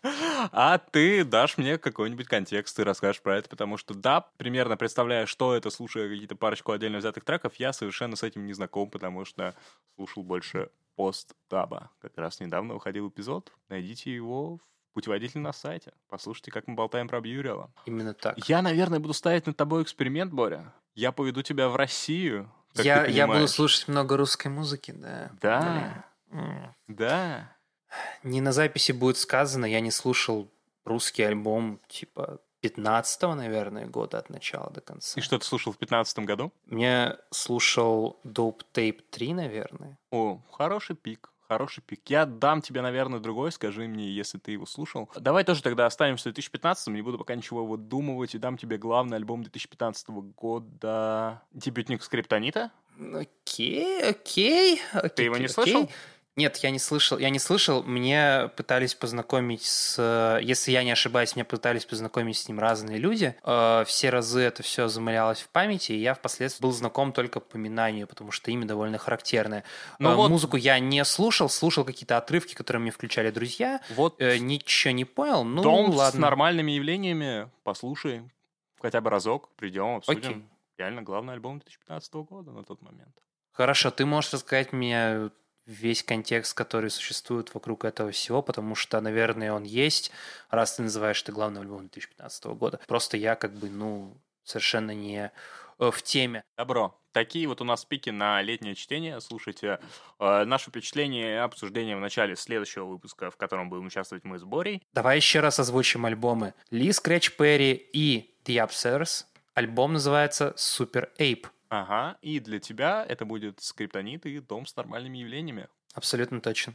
А ты дашь мне какой-нибудь контекст и расскажешь про это, потому что, да, примерно представляя, что это, слушая какие-то парочку отдельно взятых треков, я совершенно с этим не знаком, потому что слушал больше пост-даба. Как раз недавно выходил эпизод, найдите его в путеводитель на сайте. Послушайте, как мы болтаем про Бьюрила. Именно так. Я, наверное, буду ставить над тобой эксперимент, Боря. Я поведу тебя в Россию. Я буду слушать много русской музыки, да. Да. Да. Не на записи будет сказано, я не слушал русский альбом типа 15-го, наверное, года от начала до конца. И что ты слушал в 15-м году? Я слушал Dope Tape 3, наверное. О, хороший пик. Хороший пик. Я дам тебе, наверное, другой, скажи мне, если ты его слушал. Давай тоже тогда останемся в 2015-м, не буду пока ничего выдумывать, и дам тебе главный альбом 2015 года. Дебютник Скриптонита. Окей. Ты его не слышал? Нет, я не слышал. Мне пытались познакомить с... Если я не ошибаюсь, меня пытались познакомить с ним разные люди. Все разы это все замылялось в памяти, и я впоследствии был знаком только по поминанию, потому что имя довольно характерное. Музыку я не слушал какие-то отрывки, которые мне включали друзья. Ничего не понял, Дом ладно. с нормальными явлениями, послушай, хотя бы разок, придем, обсудим. Окей. Реально главный альбом 2015 года на тот момент. Хорошо, ты можешь рассказать мне весь контекст, который существует вокруг этого всего, потому что, наверное, он есть, раз ты называешь это главным альбомом 2015 года. Просто я совершенно не в теме. Добро. Такие вот у нас пики на летнее чтение. Слушайте наши впечатления и обсуждения в начале следующего выпуска, в котором будем участвовать мы с Борей. Давай еще раз озвучим альбомы. Ли Scratch Perry и The Upstairs. Альбом называется Super Ape. Ага, и для тебя это будет Скриптонит и Дом с нормальными явлениями. Абсолютно точно.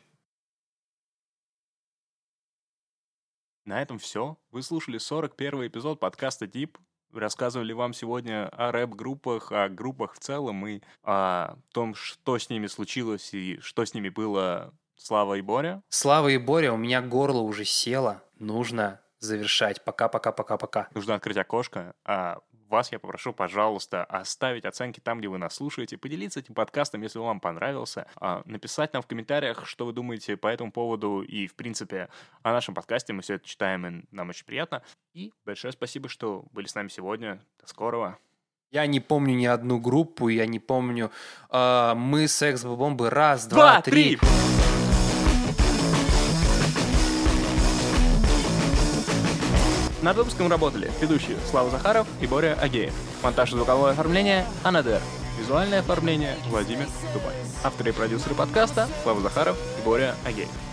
На этом все. Вы слушали 41-й эпизод подкаста Deep. Рассказывали вам сегодня о рэп-группах, о группах в целом и о том, что с ними случилось и что с ними было. Слава и Боря. Слава и Боря, у меня горло уже село. Нужно завершать. Пока-пока-пока-пока. Нужно открыть окошко. Вас я попрошу, пожалуйста, оставить оценки там, где вы нас слушаете, поделиться этим подкастом, если он вам понравился, написать нам в комментариях, что вы думаете по этому поводу и, в принципе, о нашем подкасте. Мы все это читаем, и нам очень приятно. И большое спасибо, что были с нами сегодня. До скорого. Я не помню ни одну группу, я не помню... мы с Экс-бомбы раз, два, три. Над выпуском работали ведущие Слава Захаров и Боря Агеев. Монтаж и звуковое оформление Анадер. Визуальное оформление Владимир Дубай. Авторы и продюсеры подкаста Слава Захаров и Боря Агеев.